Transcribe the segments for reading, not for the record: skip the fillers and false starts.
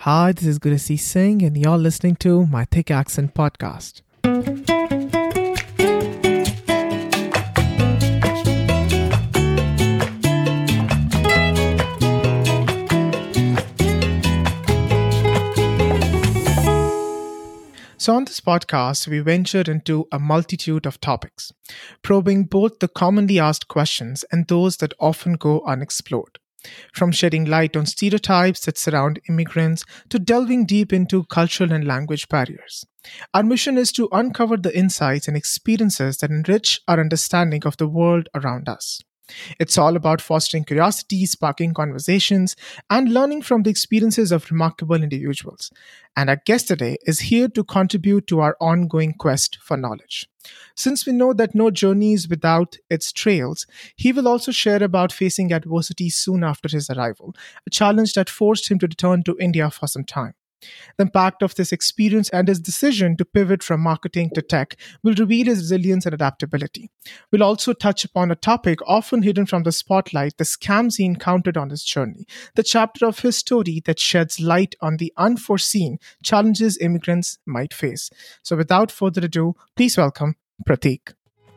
Hi, this is Gurasi Singh, and you're listening to my Thick Accent podcast. So, on this podcast, we ventured into a multitude of topics, probing both the commonly asked questions and those that often go unexplored. From shedding light on stereotypes that surround immigrants to delving deep into cultural and language barriers. Our mission is to uncover the insights and experiences that enrich our understanding of the world around us. It's all about fostering curiosity, sparking conversations, and learning from the experiences of remarkable individuals. And our guest today is here to contribute to our ongoing quest for knowledge. Since we know that no journey is without its trails, he will also share about facing adversity soon after his arrival, a challenge that forced him to return to India for some time. The impact of this experience and his decision to pivot from marketing to tech will reveal his resilience and adaptability. We'll also touch upon a topic often hidden from the spotlight, the scams he encountered on his journey, the chapter of his story that sheds light on the unforeseen challenges immigrants might face. So without further ado, please welcome Prateek.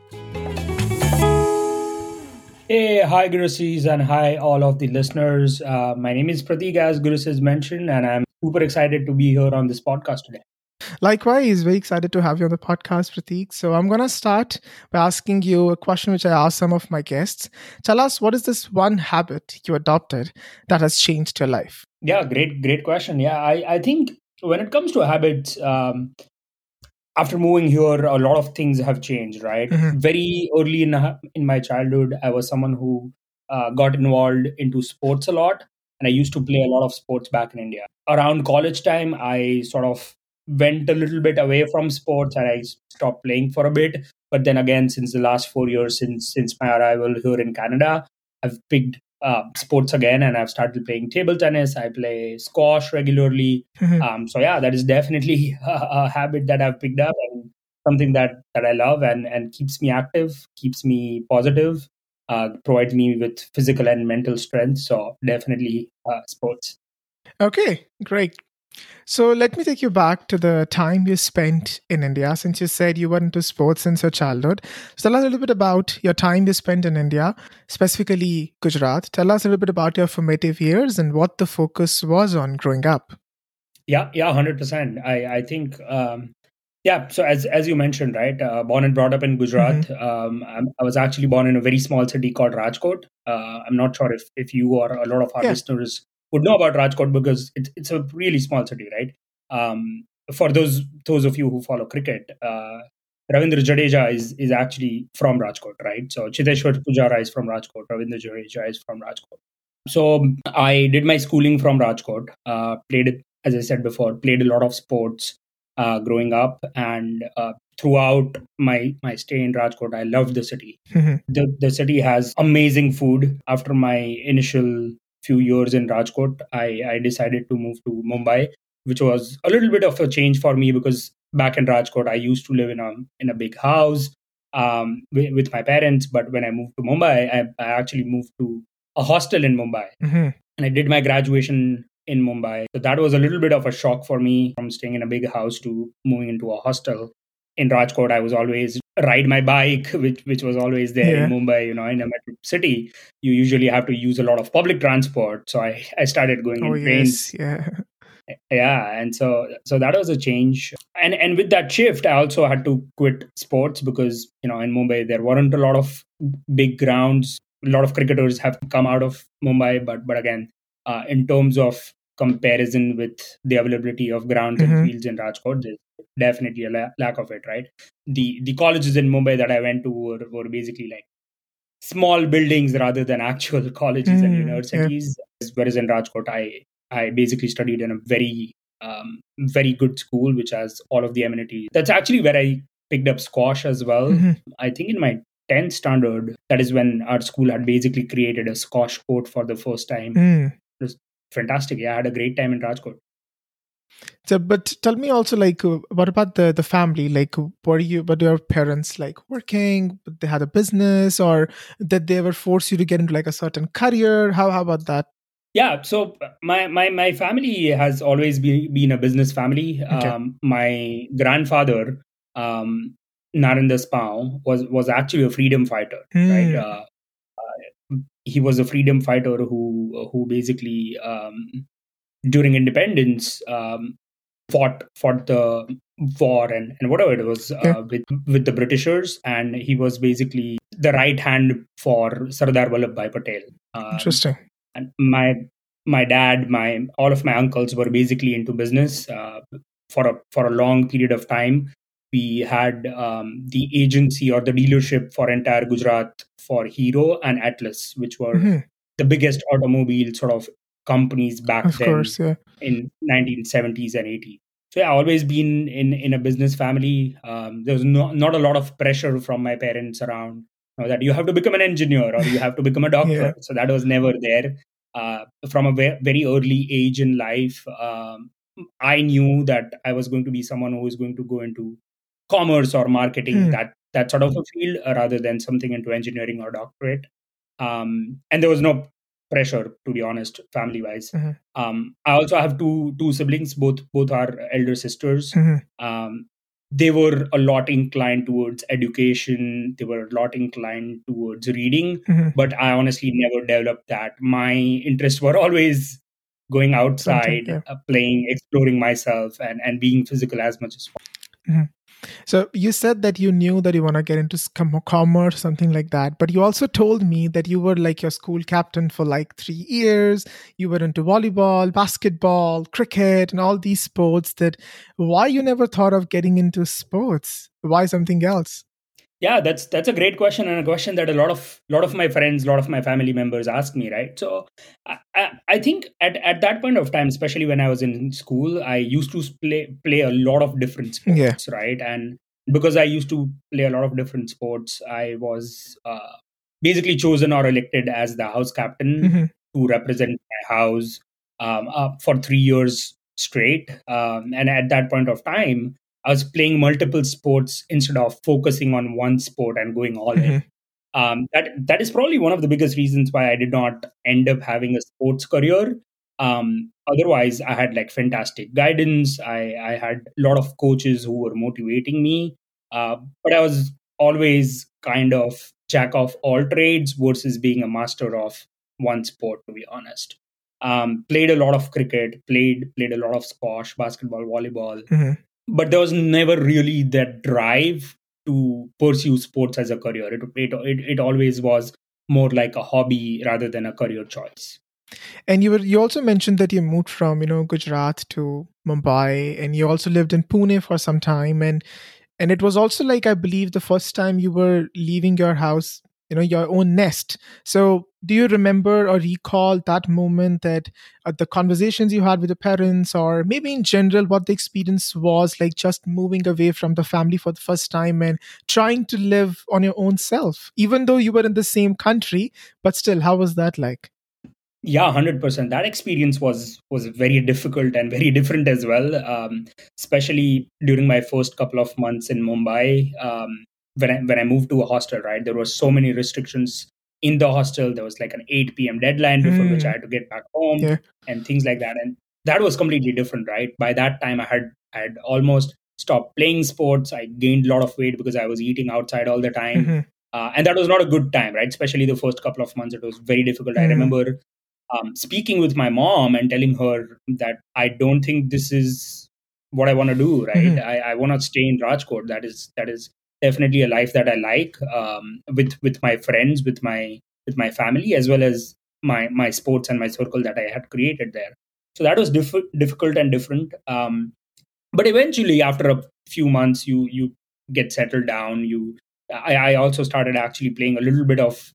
Hey, hi Gurusis and hi all of the listeners. My name is Prateek, as Gurus has mentioned, and I'm super excited to be here on this podcast today. Likewise, very excited to have you on the podcast, Prateek. So I'm going to start by asking you a question which I ask some of my guests. Tell us, what is this one habit you adopted that has changed your life? Yeah, great question. Yeah, I think when it comes to habits, after moving here, a lot of things have changed, right? Mhm. Very early in my childhood, I was someone who got involved into sports a lot, and I used to play a lot of sports back in India. Around college time, I sort of went a little bit away from sports and I stopped playing for a bit. But then again, since the last 4 years, since my arrival here in Canada, I've picked sports again, and I've started playing table tennis. I play squash regularly. Mhm. So yeah, that is definitely a habit that I've picked up, and something that I love, and keeps me active, keeps me positive, provides me with physical and mental strength. So definitely sports. Okay, great. So let me take you back to the time you spent in India, since you said you were into sports since your childhood. So tell us a little bit about your time you spent in India, specifically Gujarat. Tell us a little bit about your formative years and what the focus was on growing up. Yeah, 100%. I think yeah. So as you mentioned, right, born and brought up in Gujarat. I was actually born in a very small city called Rajkot. I'm not sure if you or a lot of our Yeah. listeners would know about Rajkot, because it's a really small city, right? For those of you who follow cricket, Ravindra Jadeja is actually from Rajkot, right? So Chiteshwar Pujara is from Rajkot. Ravindra Jadeja is from Rajkot. So I did my schooling from Rajkot. Played, as I said before, played a lot of sports growing up, and throughout my stay in Rajkot, I loved the city. Mhm. The city has amazing food. After my initial few years in Rajkot, I decided to move to Mumbai, which was a little bit of a change for me, because back in Rajkot, I used to live in a big house with my parents. But when I moved to Mumbai, I actually moved to a hostel in Mumbai, Mhm. and I did my graduation in Mumbai. So that was a little bit of a shock for me, from staying in a big house to moving into a hostel. In Rajkot, I was always ride my bike, which was always there. In Yeah. Mumbai, in a metro city, you usually have to use a lot of public transport. So I started going Oh, in yes. trains. Yeah. Yeah, and so that was a change. And with that shift, I also had to quit sports, because in Mumbai there weren't a lot of big grounds. A lot of cricketers have come out of Mumbai, but again, in terms of comparison with the availability of grounds and Mhm. fields in Rajkot, there's definitely a lack of it, right? The colleges in Mumbai that I went to were basically like small buildings rather than actual colleges and Yeah. universities. Whereas in Rajkot, I basically studied in a very good school, which has all of the amenities. That's actually where I picked up squash as well. Mhm. I think in my 10th standard, that is when our school had basically created a squash court for the first time. Mm. It was fantastic. Yeah, I had a great time in Rajkot. So, but tell me also, like, what about the family? Like, what your parents like working? They had a business, or did they ever force you to get into like a certain career? How about that? Yeah, so my family has always been a business family. Okay. My grandfather, Narendra Spao, was actually a freedom fighter, right? Hmm. He was a freedom fighter who basically during independence fought the war and whatever it was Okay. with the Britishers, and he was basically the right hand for Sardar Vallabhbhai Patel. Interesting. And my dad, my all of my uncles were basically into business for a long period of time. We had the agency or the dealership for entire Gujarat for Hero and Atlas, which were Hmm. the biggest automobile sort of companies back Of then course, yeah. in 1970s and 80s. So yeah, always been in a business family. There was not a lot of pressure from my parents around that you have to become an engineer or you have to become a Yeah. doctor. So that was never there. From a very early age in life, I knew that I was going to be someone who is going to go into commerce or marketing, Hmm. that sort of a field, rather than something into engineering or doctorate. And there was no pressure, to be honest, family wise. Hmm. I also have two siblings, both are elder sisters. Hmm. Um, they were a lot inclined towards education. They were a lot inclined towards reading, Hmm. but I honestly never developed that. My interests were always going Something, outside, yeah. playing, exploring myself, and being physical as much as possible. Mhm. So you said that you knew that you want to get into commerce, something like that. But you also told me that you were like your school captain for like 3 years. You were into volleyball, basketball, cricket, and all these sports. That why you never thought of getting into sports? Why something else? Yeah, that's a great question, and a question that a lot of my friends, a lot of my family members ask me, right? So I think at that point of time, especially when I was in school, I used to play a lot of different Yeah. sports, right? And because I used to play a lot of different sports, I was basically chosen or elected as the house captain Hmm. to represent my house for 3 years straight. And at that point of time, I was playing multiple sports instead of focusing on one sport and going all in. Hmm. That is probably one of the biggest reasons why I did not end up having a sports career. Otherwise, I had like fantastic guidance. I had a lot of coaches who were motivating me, but I was always kind of jack of all trades versus being a master of one sport. To be honest, played a lot of cricket, played a lot of squash, basketball, volleyball, Hmm. but there was never really that drive to pursue sports as a career. It always was more like a hobby rather than a career choice. And you also mentioned that you moved from Gujarat to Mumbai, and you also lived in Pune for some time, and it was also like, I believe, the first time you were leaving your house, your own nest. So do you remember or recall that moment, that the conversations you had with your parents, or maybe in general what the experience was like, just moving away from the family for the first time and trying to live on your own self, even though you were in the same country, but still, how was that like? Yeah, 100%. That experience was very difficult and very different as well. Especially during my first couple of months in Mumbai, when I moved to a hostel. Right, there were so many restrictions in the hostel. There was like an 8 p.m. deadline before which I Hmm. had to get back home Yeah. and things like that. And that was completely different. Right, by that time I had almost stopped playing sports. I gained a lot of weight because I was eating outside all the time. Hmm. And that was not a good time, right? Especially the first couple of months, it was very difficult. I Hmm. remember speaking with my mom and telling her that I don't think this is what I want to do. Right, Hmm. I want to stay in Rajkot. That is definitely a life that I like, with my friends, with my family, as well as my sports and my circle that I had created there. So that was difficult and different. But eventually, after a few months, you get settled down. I also started actually playing a little bit of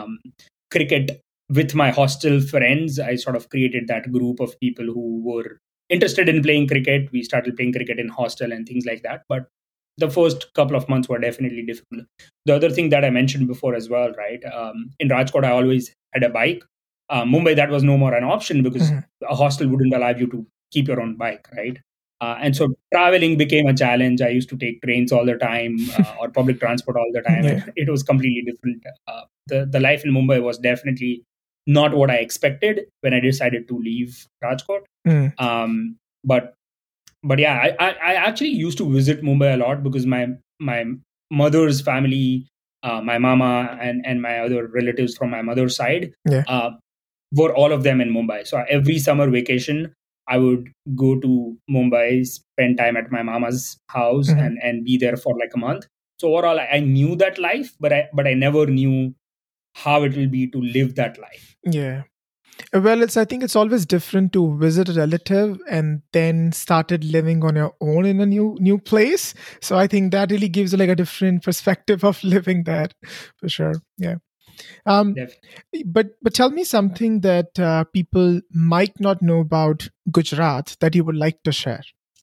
cricket with my hostel friends. I sort of created that group of people who were interested in playing cricket. We started playing cricket in hostel and things like that. But the first couple of months were definitely difficult. The other thing that I mentioned before as well, right? In Rajkot, I always had a bike. Mumbai, that was no more an option because Hmm. a hostel wouldn't allow you to keep your own bike, right? And so traveling became a challenge. I used to take trains all the time, or public transport all the time, and Yeah. it was completely different. The life in Mumbai was definitely not what I expected when I decided to leave Rajkot. But yeah, I actually used to visit Mumbai a lot because my mother's family, my mama and my other relatives from my mother's side, were all of them in Mumbai. So every summer vacation, I would go to Mumbai, spend time at my mama's house, and be there for like a month. So overall, I knew that life, but I never knew how it will be to live that life. Yeah. Well, I think it's always different to visit a relative and then started living on your own in a new place. So I think that really gives you like a different perspective of living that, for sure. Yeah. But tell me something that people might not know about Gujarat that you would like to share.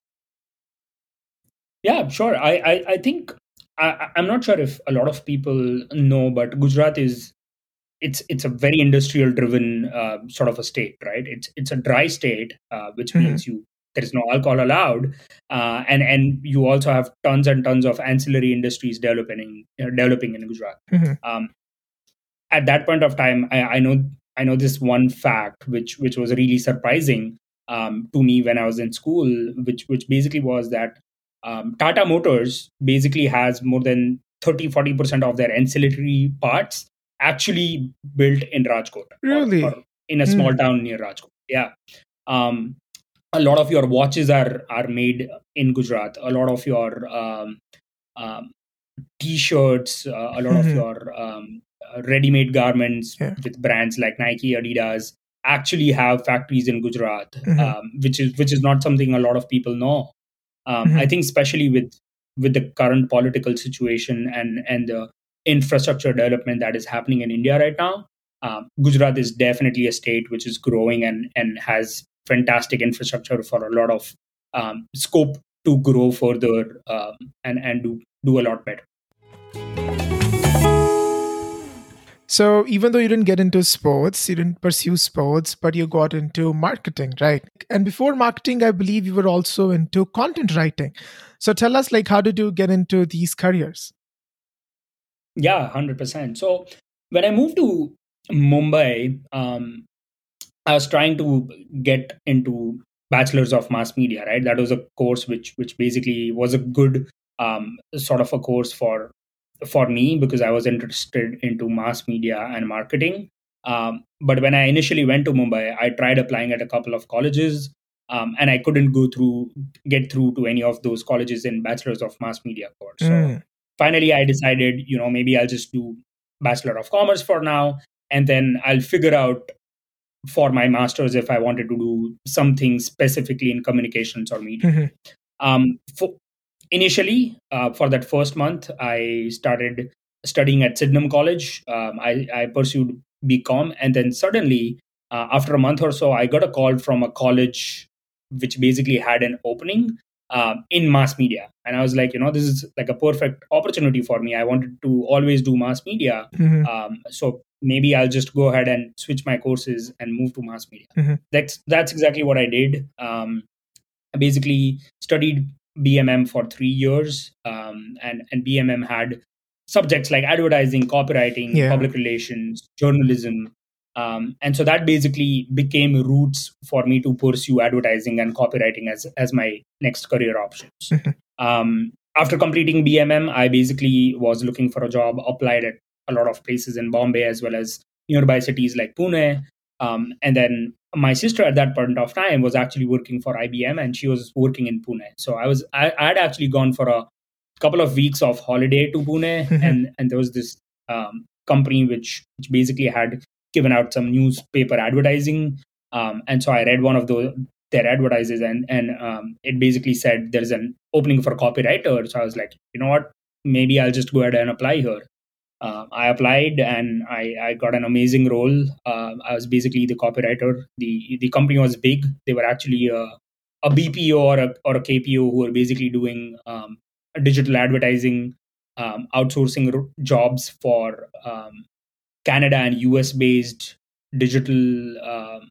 Yeah, sure. I think I'm not sure if a lot of people know, but Gujarat is it's a very industrial driven sort of a state, right? It's a dry state, which means there is no alcohol allowed, and you also have tons and tons of ancillary industries developing in Gujarat. At that point of time, I know this one fact which was really surprising to me when I was in school, which basically was that Tata Motors basically has more than 30-40% of their ancillary parts actually built in Rajkot, Really? or in a small town near Rajkot. Yeah. A lot of your watches are made in Gujarat. A lot of your T-shirts, a lot of your ready-made garments with brands like Nike, Adidas actually have factories in Gujarat, which is not something a lot of people know. I think especially with the current political situation and the infrastructure development that is happening in India right now, Gujarat is definitely a state which is growing and has fantastic infrastructure for a lot of scope to grow further and do a lot better. So even though you didn't get into sports, you didn't pursue sports, but you got into marketing, right? And before marketing, I believe you were also into content writing. So tell us, like, how did you get into these careers? Yeah, 100%. So when I moved to Mumbai, I was trying to get into Bachelor's of Mass Media, right? That was a course which basically was a good sort of a course for me because I was interested into mass media and marketing. But when I initially went to Mumbai, I tried applying at a couple of colleges, and I couldn't get through to any of those colleges in Bachelor's of Mass Media course. So finally, I decided, maybe I'll just do Bachelor of Commerce for now, and then I'll figure out for my master's if I wanted to do something specifically in communications or media. Initially, for that first month, I started studying at Sydenham College. I pursued BCom, and then suddenly, after a month or so, I got a call from a college which basically had an opening in mass media. And I was like, this is like a perfect opportunity for me. I wanted to always do mass media. So maybe I'll just go ahead and switch my courses and move to mass media. That's exactly what I did. I basically studied BMM for 3 years, and BMM had subjects like advertising, copywriting, public relations, journalism, and so that basically became roots for me to pursue advertising and copywriting as my next career options. After completing BMM, I basically was looking for a job, applied at a lot of places in Bombay as well as nearby cities like Pune. And then my sister at that point of time was actually working for IBM, and she was working in Pune. So I had actually gone for a couple of weeks of holiday to Pune, and there was this company which basically had given out some newspaper advertising. And so I read one of their advertises, and it basically said there's an opening for copywriter. So I was like, you know what, maybe I'll just go ahead and apply here. I applied and I got an amazing role. I was basically the copywriter. The company was big. They were actually a BPO or a KPO who were basically doing digital advertising, outsourcing jobs for Canada and US based digital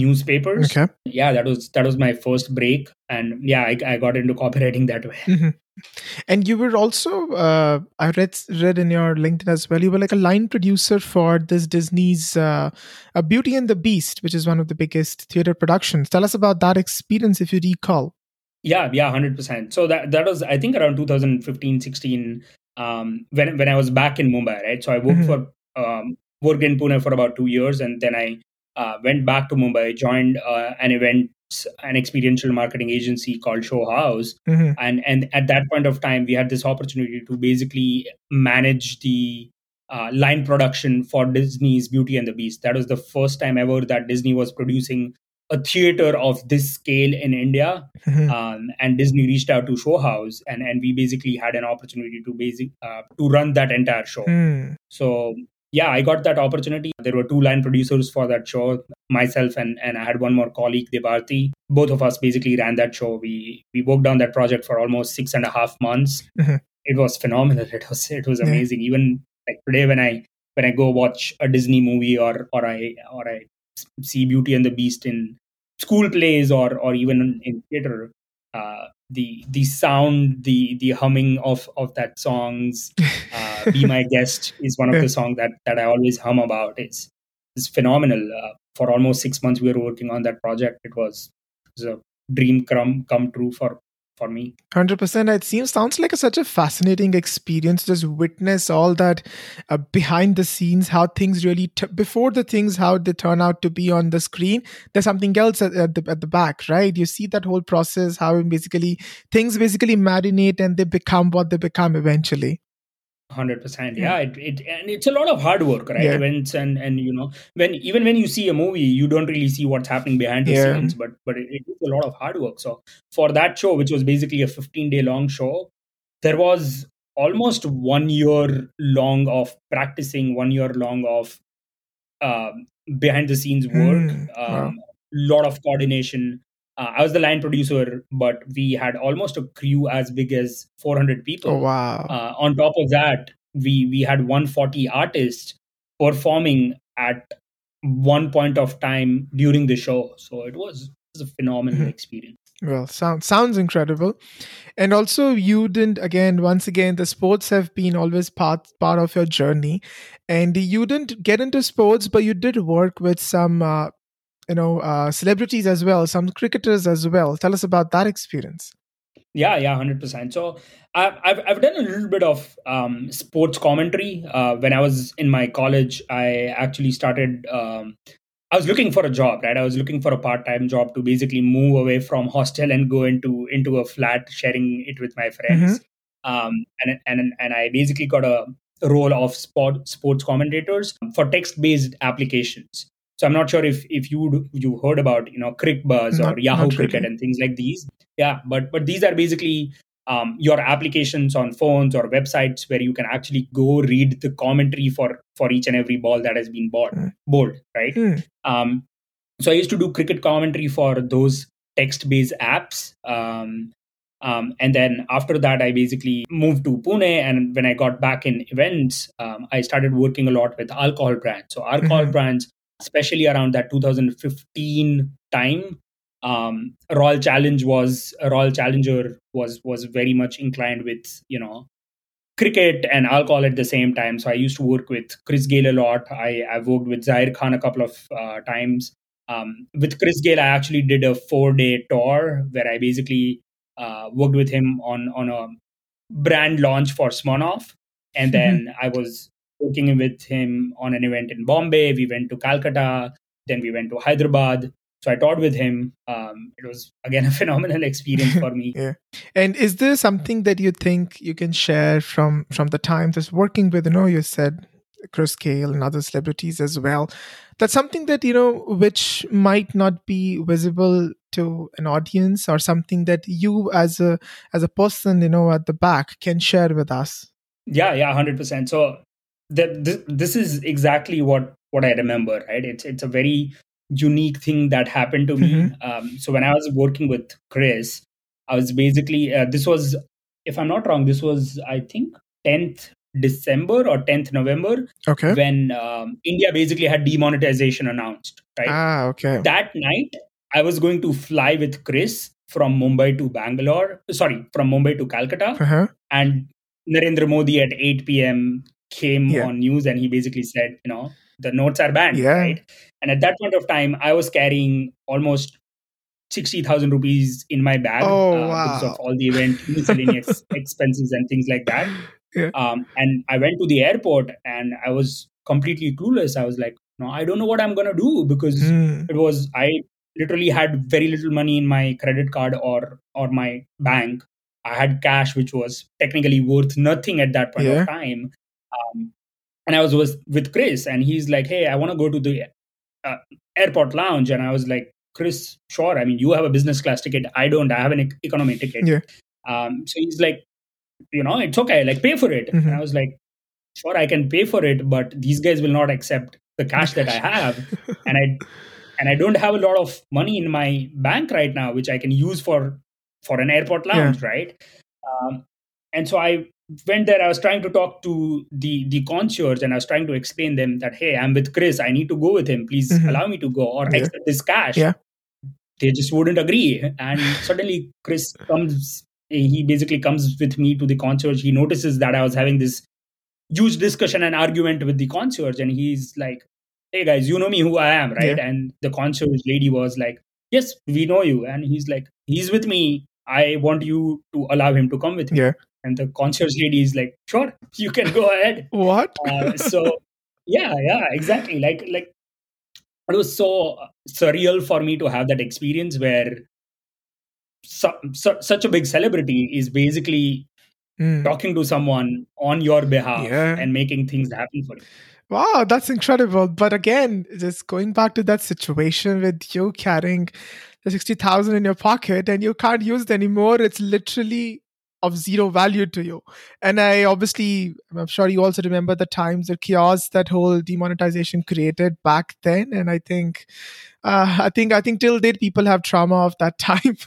newspapers. Okay. Yeah, that was my first break, and yeah, I got into copywriting that way. And you were also, I read in your LinkedIn as well, you were like a line producer for this Disney's Beauty and the Beast, which is one of the biggest theater productions. Tell us about that experience if you recall. Yeah, 100%. So that was, I think, around 2015, 16, when I was back in Mumbai, right? So I worked in Pune for about 2 years, and then I went back to Mumbai, joined an experiential marketing agency called Show House, and at that point of time, we had this opportunity to basically manage the line production for Disney's Beauty and the Beast. That was the first time ever that Disney was producing a theater of this scale in India. And Disney reached out to Show House, and we basically had an opportunity to run that entire show. So yeah, I got that opportunity. There were 2 line producers for that show, myself and I had one more colleague, Debarti. Both of us basically ran that show. We worked on that project for almost 6.5 months. It was phenomenal. It was amazing. Even like today, when I go watch a Disney movie or I see Beauty and the Beast in school plays or even in theater, the sound, the humming of that songs, "Be My Guest" is one of the songs that I always hum about. It's phenomenal. For almost 6 months, we were working on that project. It was a dream come true for me. 100%. It sounds like such a fascinating experience. Just witness all that behind the scenes, how things really before the things, how they turn out to be on the screen. There's something else at the back, right? You see that whole process, how things basically marinate and they become what they become eventually. 100%. Yeah, and it's a lot of hard work, right? Events and when you see a movie, you don't really see what's happening behind the scenes, but it is a lot of hard work. So for that show, which was basically a 15-day long show, there was almost 1 year long of practicing, 1 year long of behind the scenes work, lot of coordination. I was the line producer, but we had almost a crew as big as 400 people. Oh, wow. On top of that, we had 140 artists performing at one point of time during the show. So it was a phenomenal experience. Well, sounds incredible. And also, you didn't, once again, the sports have been always part of your journey. And you didn't get into sports, but you did work with some celebrities as well, some cricketers as well. Tell us about that experience. Yeah, 100%. So I've done a little bit of sports commentary. When I was in my college, I actually started. I was looking for a job, right? I was looking for a part-time job to basically move away from hostel and go into a flat, sharing it with my friends. And I basically got a role of sports commentators for text-based applications. So I'm not sure if you heard about CricBuzz or Yahoo Cricket and things like these. Yeah, but these are basically your applications on phones or websites where you can actually go read the commentary for each and every ball that has been bowled, right? So I used to do cricket commentary for those text-based apps. And then after that, I basically moved to Pune. And when I got back in events, I started working a lot with alcohol brands. So alcohol brands, especially around that 2015 time, Royal Challenger was very much inclined with cricket and alcohol at the same time. So I used to work with Chris Gayle a lot. I've worked with Zahir Khan a couple of times. With Chris Gayle, I actually did a 4-day tour where I basically worked with him on a brand launch for Smirnoff, and then I was working with him on an event in Bombay. We went to Calcutta, then we went to Hyderabad. So I toured with him. It was, again, a phenomenal experience for me. Yeah. And is there something that you think you can share from the time just working with, you said Chris Gayle and other celebrities as well? That's something that, which might not be visible to an audience, or something that you as a person, at the back can share with us. Yeah, 100%. So this is exactly what I remember, right? It's a very unique thing that happened to me. So when I was working with Chris, I was basically, this was, if I'm not wrong, this was, I think, 10th December or 10th November, when India basically had demonetization announced, right? Okay. That night, I was going to fly with Chris from Mumbai to Bangalore. Sorry, from Mumbai to Calcutta. Uh-huh. And Narendra Modi at 8 p.m. came Yeah. on news and he basically said, the notes are banned, Yeah. right? And at that point of time, I was carrying almost 60,000 rupees in my bag because of all the event miscellaneous expenses and things like that. Yeah. And I went to the airport and I was completely clueless. I was like, no, I don't know what I'm going to do because I literally had very little money in my credit card or my bank. I had cash, which was technically worth nothing at that point of time. And I was with Chris and he's like, hey, I want to go to the airport lounge. And I was like, Chris, sure. I mean, you have a business class ticket. I don't. I have an economy ticket. Yeah. So he's like, it's okay. Like, pay for it. And I was like, sure, I can pay for it, but these guys will not accept the cash that I have, and I don't have a lot of money in my bank right now, which I can use for an airport lounge, right? And so I went there. I was trying to talk to the concierge, and I was trying to explain them that, hey, I'm with Chris. I need to go with him. Please allow me to go or accept this cash. Yeah. They just wouldn't agree. And suddenly Chris comes. He basically comes with me to the concierge. He notices that I was having this huge discussion and argument with the concierge, and he's like, hey guys, you know me who I am, right? And the concierge lady was like, yes, we know you. And he's like, he's with me, I want you to allow him to come with me. And the concierge lady is like, sure, you can go ahead. What? So yeah, exactly. Like it was so surreal for me to have that experience where such a big celebrity is basically talking to someone on your behalf and making things happen for you. Wow, that's incredible. But again, just going back to that situation with you carrying the 60,000 in your pocket and you can't use it anymore, it's literally of zero value to you. And I'm sure you also remember the times, the chaos that whole demonetization created back then. And I think till date people have trauma of that time.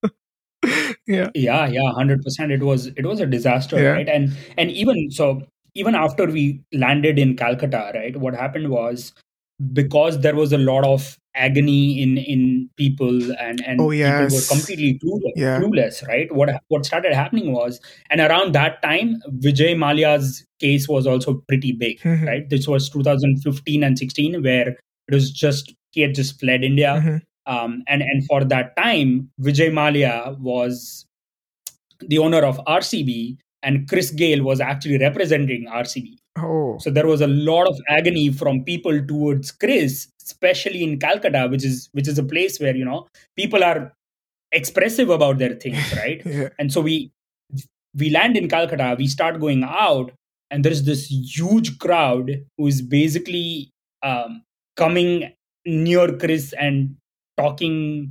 Yeah, 100%. It was a disaster, right? And even after we landed in Calcutta, right, what happened was, because there was a lot of agony in people and people were completely clueless, right? What started happening was, and around that time, Vijay Mallya's case was also pretty big, right? This was 2015 and 16, where it was just, he had just fled India. And for that time, Vijay Mallya was the owner of RCB, and Chris Gayle was actually representing RCB. So there was a lot of agony from people towards Chris, especially in Calcutta, which is a place where people are expressive about their things, right? And so we land in Calcutta, we start going out, and there's this huge crowd who is basically coming near Chris and talking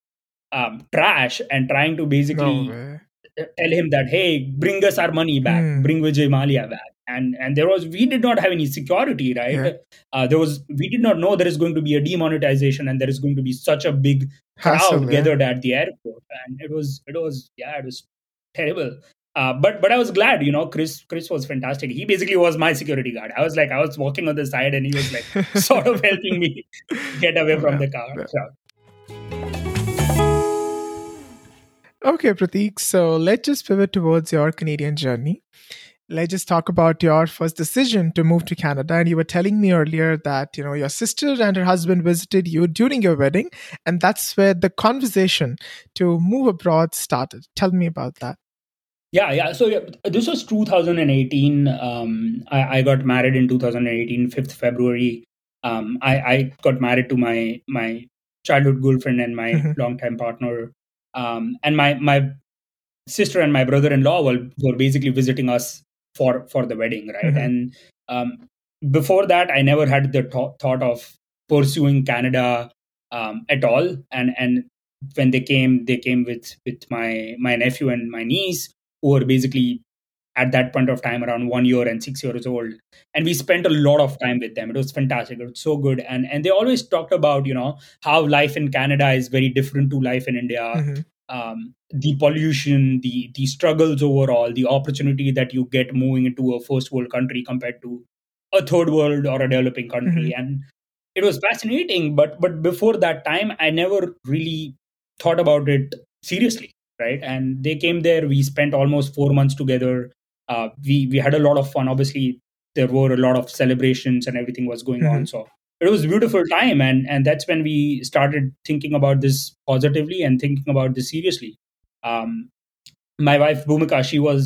trash and trying to basically tell him that, hey, bring us our money back, bring Vijay Mallya back. And we did not have any security, right? We did not know there is going to be a demonetization and there is going to be such a big crowd gathered at the airport. And it was terrible. But I was glad, Chris was fantastic. He basically was my security guard. I was walking on the side and he was like sort of helping me get away from the crowd. Okay, Prateek. So let's just pivot towards your Canadian journey. Let's just talk about your first decision to move to Canada. And you were telling me earlier that, your sister and her husband visited you during your wedding. And that's where the conversation to move abroad started. Tell me about that. Yeah. So this was 2018. I got married in 2018, 5th February. I got married to my childhood girlfriend and my longtime partner. And my sister and my brother-in-law were basically visiting us for the wedding, right? And before that, I never had the thought of pursuing Canada at all. And when they came with my nephew and my niece, who were basically at that point of time around 1 year and 6 years old. And we spent a lot of time with them. It was fantastic. It was so good. And they always talked about, how life in Canada is very different to life in India. The pollution, the struggles overall, the opportunity that you get moving into a first world country compared to a third world or a developing country. And it was fascinating. But before that time, I never really thought about it seriously, right? And they came there. We spent almost 4 months together. We had a lot of fun. Obviously, there were a lot of celebrations and everything was going Mm-hmm. on. So it was a beautiful time, and that's when we started thinking about this positively and thinking about this seriously. Um, my wife Bhumika,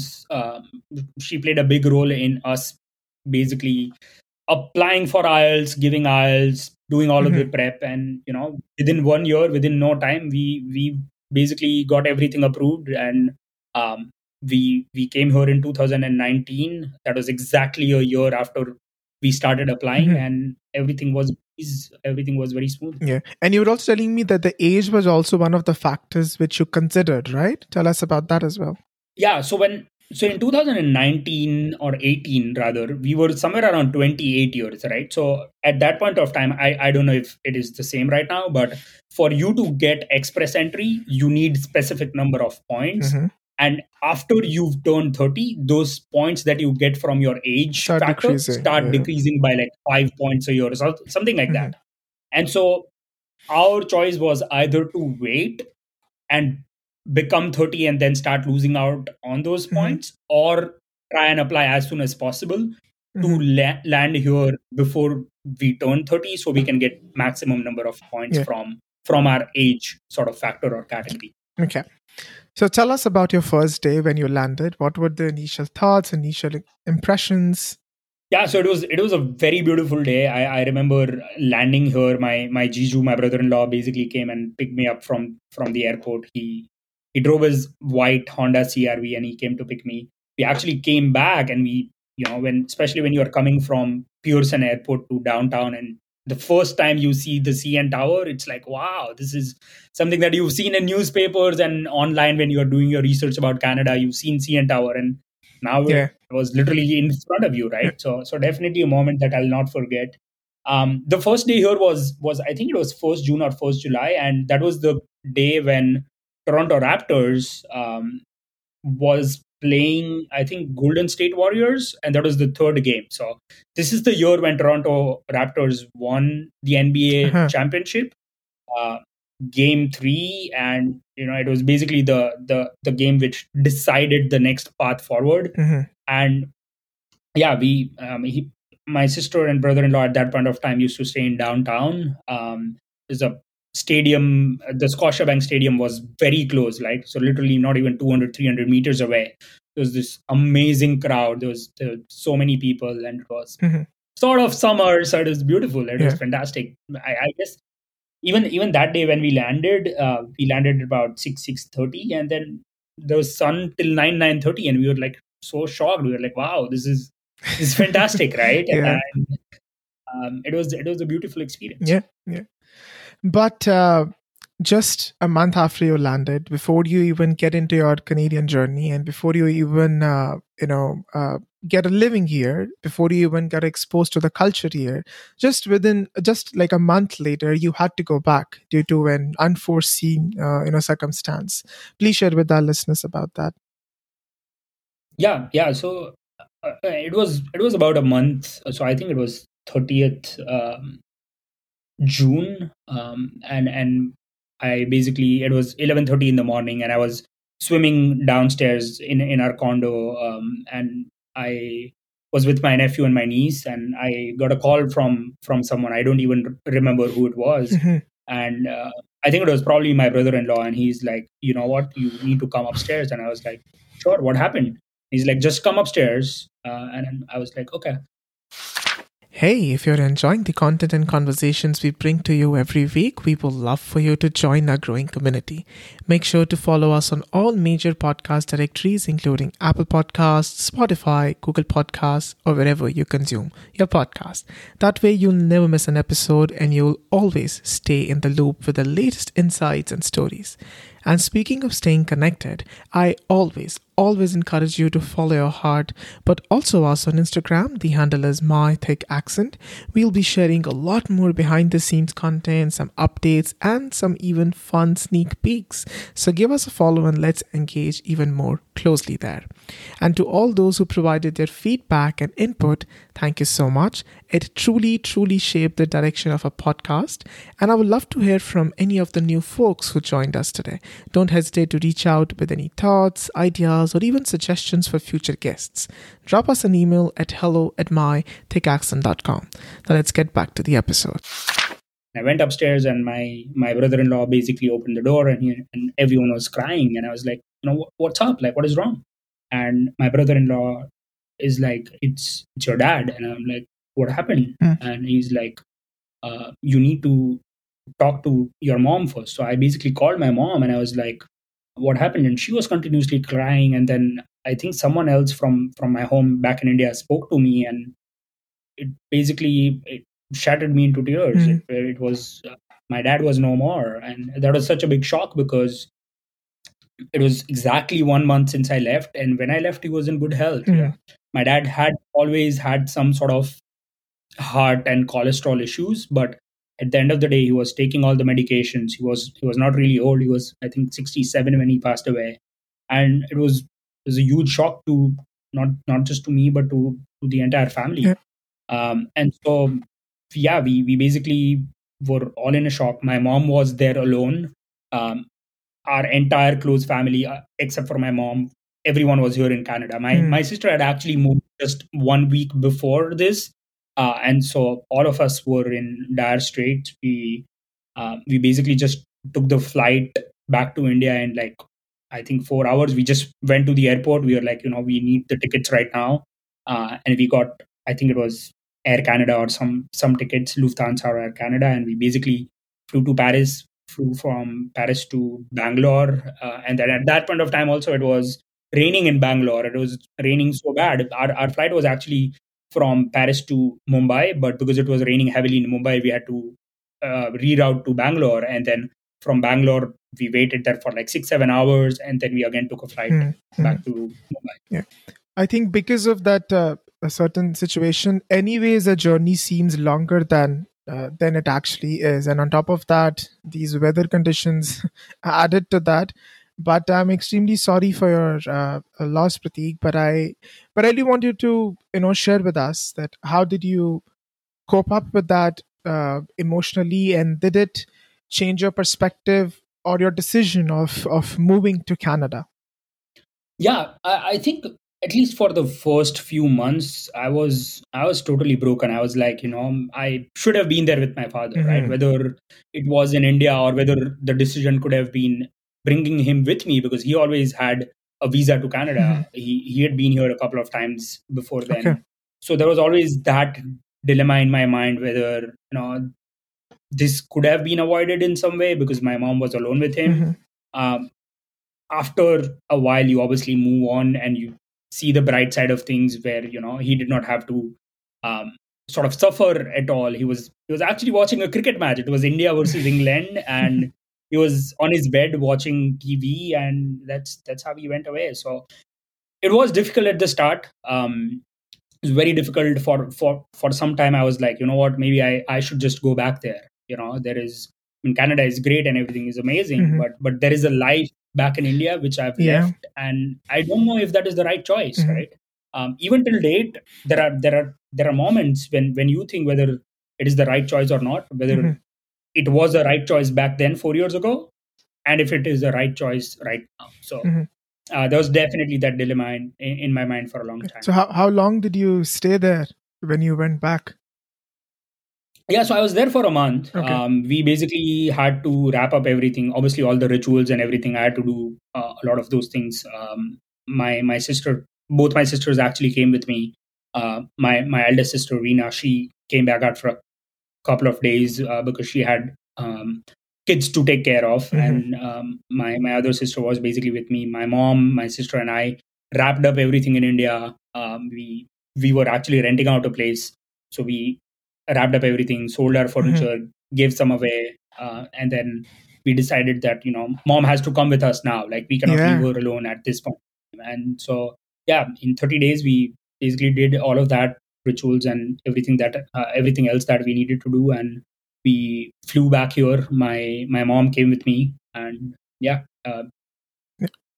she played a big role in us basically applying for IELTS, giving IELTS, doing all of the Mm-hmm. prep, and within 1 year, within no time, we basically got everything approved, and um, we came here in 2019. That was exactly a year after we started applying, Mm-hmm. and everything was very smooth. Yeah. And you were also telling me that the age was also one of the factors which you considered, right? Tell us about that as well. Yeah, so in 2019 or 18 rather, we were somewhere around 28 years, right? So at that point of time, I don't know if it is the same right now, but for you to get express entry, you need specific number of points. Mm-hmm. And after you've turned 30, those points that you get from your age Start factor decreasing. start Yeah. decreasing by like 5 points a year or something like Mm-hmm. that. And so our choice was either to wait and become 30 and then start losing out on those Mm-hmm. points, or try and apply as soon as possible to Mm-hmm. land here before we turn 30 so we can get maximum number of points Yeah. from our age sort of factor or category. Okay. So tell us about your first day when you landed. What were the initial thoughts, initial impressions? Yeah, so it was a very beautiful day. I remember landing here. My Jiju, my brother-in-law, basically came and picked me up from the airport. He drove his white Honda CRV and he came to pick me. We actually came back, and we, especially when you are coming from Pearson Airport to downtown, and the first time you see the CN Tower, it's like, wow, this is something that you've seen in newspapers and online when you are doing your research about Canada. You've seen CN Tower, and now Yeah. it was literally in front of you, Yeah. right? So definitely a moment that I'll not forget. The first day here was I think it was 1st June or 1st July, and that was the day when Toronto Raptors was playing, I think, Golden State Warriors, and that was the third game. So this is the year when Toronto Raptors won the NBA Uh-huh. championship, uh, game 3, and it was basically the game which decided the next path forward. Mm-hmm. And yeah, my sister and brother-in-law at that point of time used to stay in downtown. There's a stadium, the Scotiabank Stadium was very close, like, so literally not even 200-300 meters away. There was this amazing crowd. There were so many people, and it was Mm-hmm. sort of summer, so it was beautiful. It was Yeah. fantastic. I guess even that day when we landed about 6:30, and then there was sun till 9:30, and we were like so shocked. We were like, wow, this is fantastic, right? Yeah. And it was a beautiful experience. Yeah. Yeah. But just a month after you landed, before you even get into your Canadian journey, and before you even get a living here, before you even get exposed to the culture here, just like a month later, you had to go back due to an unforeseen circumstance. Please share with our listeners about that. Yeah. So it was about a month. So I think it was 30th June, and I basically, it was 11:30 in the morning, and I was swimming downstairs in our condo, and I was with my nephew and my niece, and I got a call from someone. I don't even remember who it was, Mhm. and I think it was probably my brother-in-law, and he's like, you know what, you need to come upstairs, and I was like, sure, what happened? He's like, just come upstairs, and I was like, okay. Hey, if you're enjoying the content and conversations we bring to you every week, we would love for you to join our growing community. Make sure to follow us on all major podcast directories, including Apple Podcasts, Spotify, Google Podcasts, or wherever you consume your podcast. That way, you'll never miss an episode and you'll always stay in the loop with the latest insights and stories. And speaking of staying connected, I always encourage you to follow your heart, but also us on Instagram. The handle is MyThickAccent. We'll be sharing a lot more behind the scenes content, some updates, and some even fun sneak peeks. So give us a follow and let's engage even more closely there. And to all those who provided their feedback and input, thank you so much. It truly, truly shaped the direction of our podcast. And I would love to hear from any of the new folks who joined us today. Don't hesitate to reach out with any thoughts, ideas, or even suggestions for future guests. Drop us an email at hello@mythickaccent.com. Now let's get back to the episode. I went upstairs and my brother-in-law basically opened the door and everyone was crying. And I was like, what's up? Like, what is wrong? And my brother-in-law is like, it's your dad. And I'm like, what happened? And he's like, you need to talk to your mom first. So I basically called my mom and I was like, what happened? And she was continuously crying. And then I think someone else from my home back in India spoke to me, and it shattered me into tears. It was my dad was no more, and that was such a big shock because it was exactly 1 month since I left, and when I left, he was in good health. My dad had always had some sort of heart and cholesterol issues, but at the end of the day, he was taking all the medications. He was not really old. He was, I think, 67 when he passed away, and it was a huge shock to not just to me but to the entire family. And so we basically were all in a shock. My mom was there alone. Our entire close family, except for my mom, everyone was here in Canada. My sister had actually moved just 1 week before this, and so all of us were in dire straits. We basically just took the flight back to India in like, I think 4 hours. We just went to the airport. We were like, we need the tickets right now, and we got, I think it was Air Canada or some tickets, Lufthansa or Air Canada, and we basically flew from Paris to Bangalore, and then at that point of time also it was raining in Bangalore. It was raining so bad. Our flight was actually from Paris to Mumbai, but because it was raining heavily in Mumbai, we had to reroute to Bangalore, and then from Bangalore we waited there for like 6-7 hours, and then we again took a flight back to Mumbai. Yeah, I think because of that a certain situation, anyways, a journey seems longer than it actually is, and on top of that, these weather conditions added to that. But I'm extremely sorry for your loss, Prateek. But I really want you to share with us that how did you cope up with that emotionally, and did it change your perspective or your decision of moving to Canada? Yeah, I think at least for the first few months, I was totally broken. I was like, I should have been there with my father, right? Whether it was in India or whether the decision could have been bringing him with me, because he always had a visa to Canada. He had been here a couple of times before then. Okay. So there was always that dilemma in my mind whether, this could have been avoided in some way because my mom was alone with him. After a while, you obviously move on and you see the bright side of things where he did not have to sort of suffer at all. He was actually watching a cricket match. It was India versus England, and he was on his bed watching TV, and that's how he went away. So it was difficult at the start. It was very difficult for some time. I was like, you know what, maybe I should just go back there. There is, Canada is great and everything is amazing, but there is a life back in India which I've left, and I don't know if that is the right choice, right? Even till date, there are moments when you think whether it is the right choice or not, whether it was the right choice back then 4 years ago, and if it is the right choice right now. So there was definitely that dilemma in my mind for a long time. So how long did you stay there when you went back? Yeah, so I was there for a month. Okay. We basically had to wrap up everything. Obviously, all the rituals and everything. I had to do a lot of those things. My sister, both my sisters actually came with me. My eldest sister, Reena, she came back after a couple of days because she had kids to take care of. And my other sister was basically with me. My mom, my sister, and I wrapped up everything in India. We were actually renting out a place, so we wrapped up everything, sold our furniture, gave some away, and then we decided that mom has to come with us now. Like, we cannot leave her alone at this point. And so in 30 days we basically did all of that rituals and everything else that we needed to do, and we flew back here. My mom came with me, and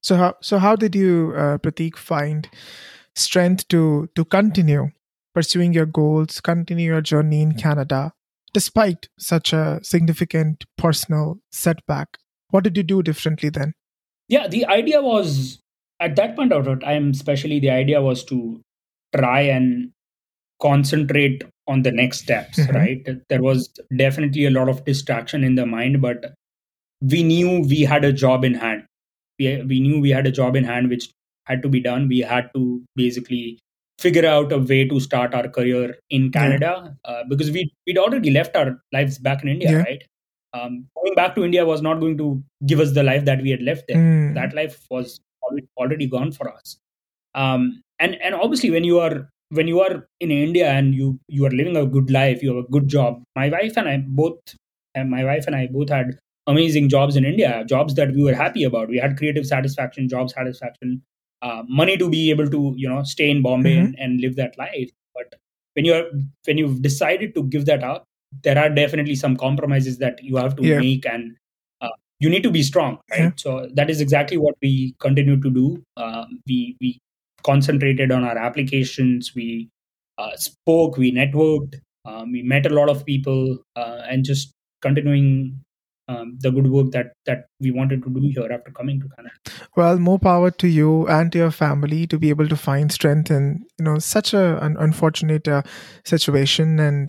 So how did you, Pratik, find strength to continue pursuing your goals, continue your journey in Canada, despite such a significant personal setback? What did you do differently then? Yeah, the idea was at that point of time, especially the idea was to try and concentrate on the next steps, Hmm. right? There was definitely a lot of distraction in the mind, but we knew we had a job in hand. We knew we had a job in hand which had to be done. We had to basically figure out a way to start our career in Yeah, Canada because we'd already left our lives back in India, yeah. right? Going back to India was not going to give us the life that we had left there. Mm. That life was already gone for us. And obviously when you are in India and you are living a good life, you have a good job. My wife and I both had amazing jobs in India, jobs that we were happy about. We had creative satisfaction, job satisfaction, money to be able to stay in Bombay Hmm. and live that life. But when you're when you've decided to give that up, there are definitely some compromises that you have to Yeah, make, and you need to be strong, yeah. right? So that is exactly what we continue to do. We concentrated on our applications. We spoke, we networked, we met a lot of people, and just continuing the good work that we wanted to do here after coming to Canada. Well, more power to you and to your family to be able to find strength in such an unfortunate situation. And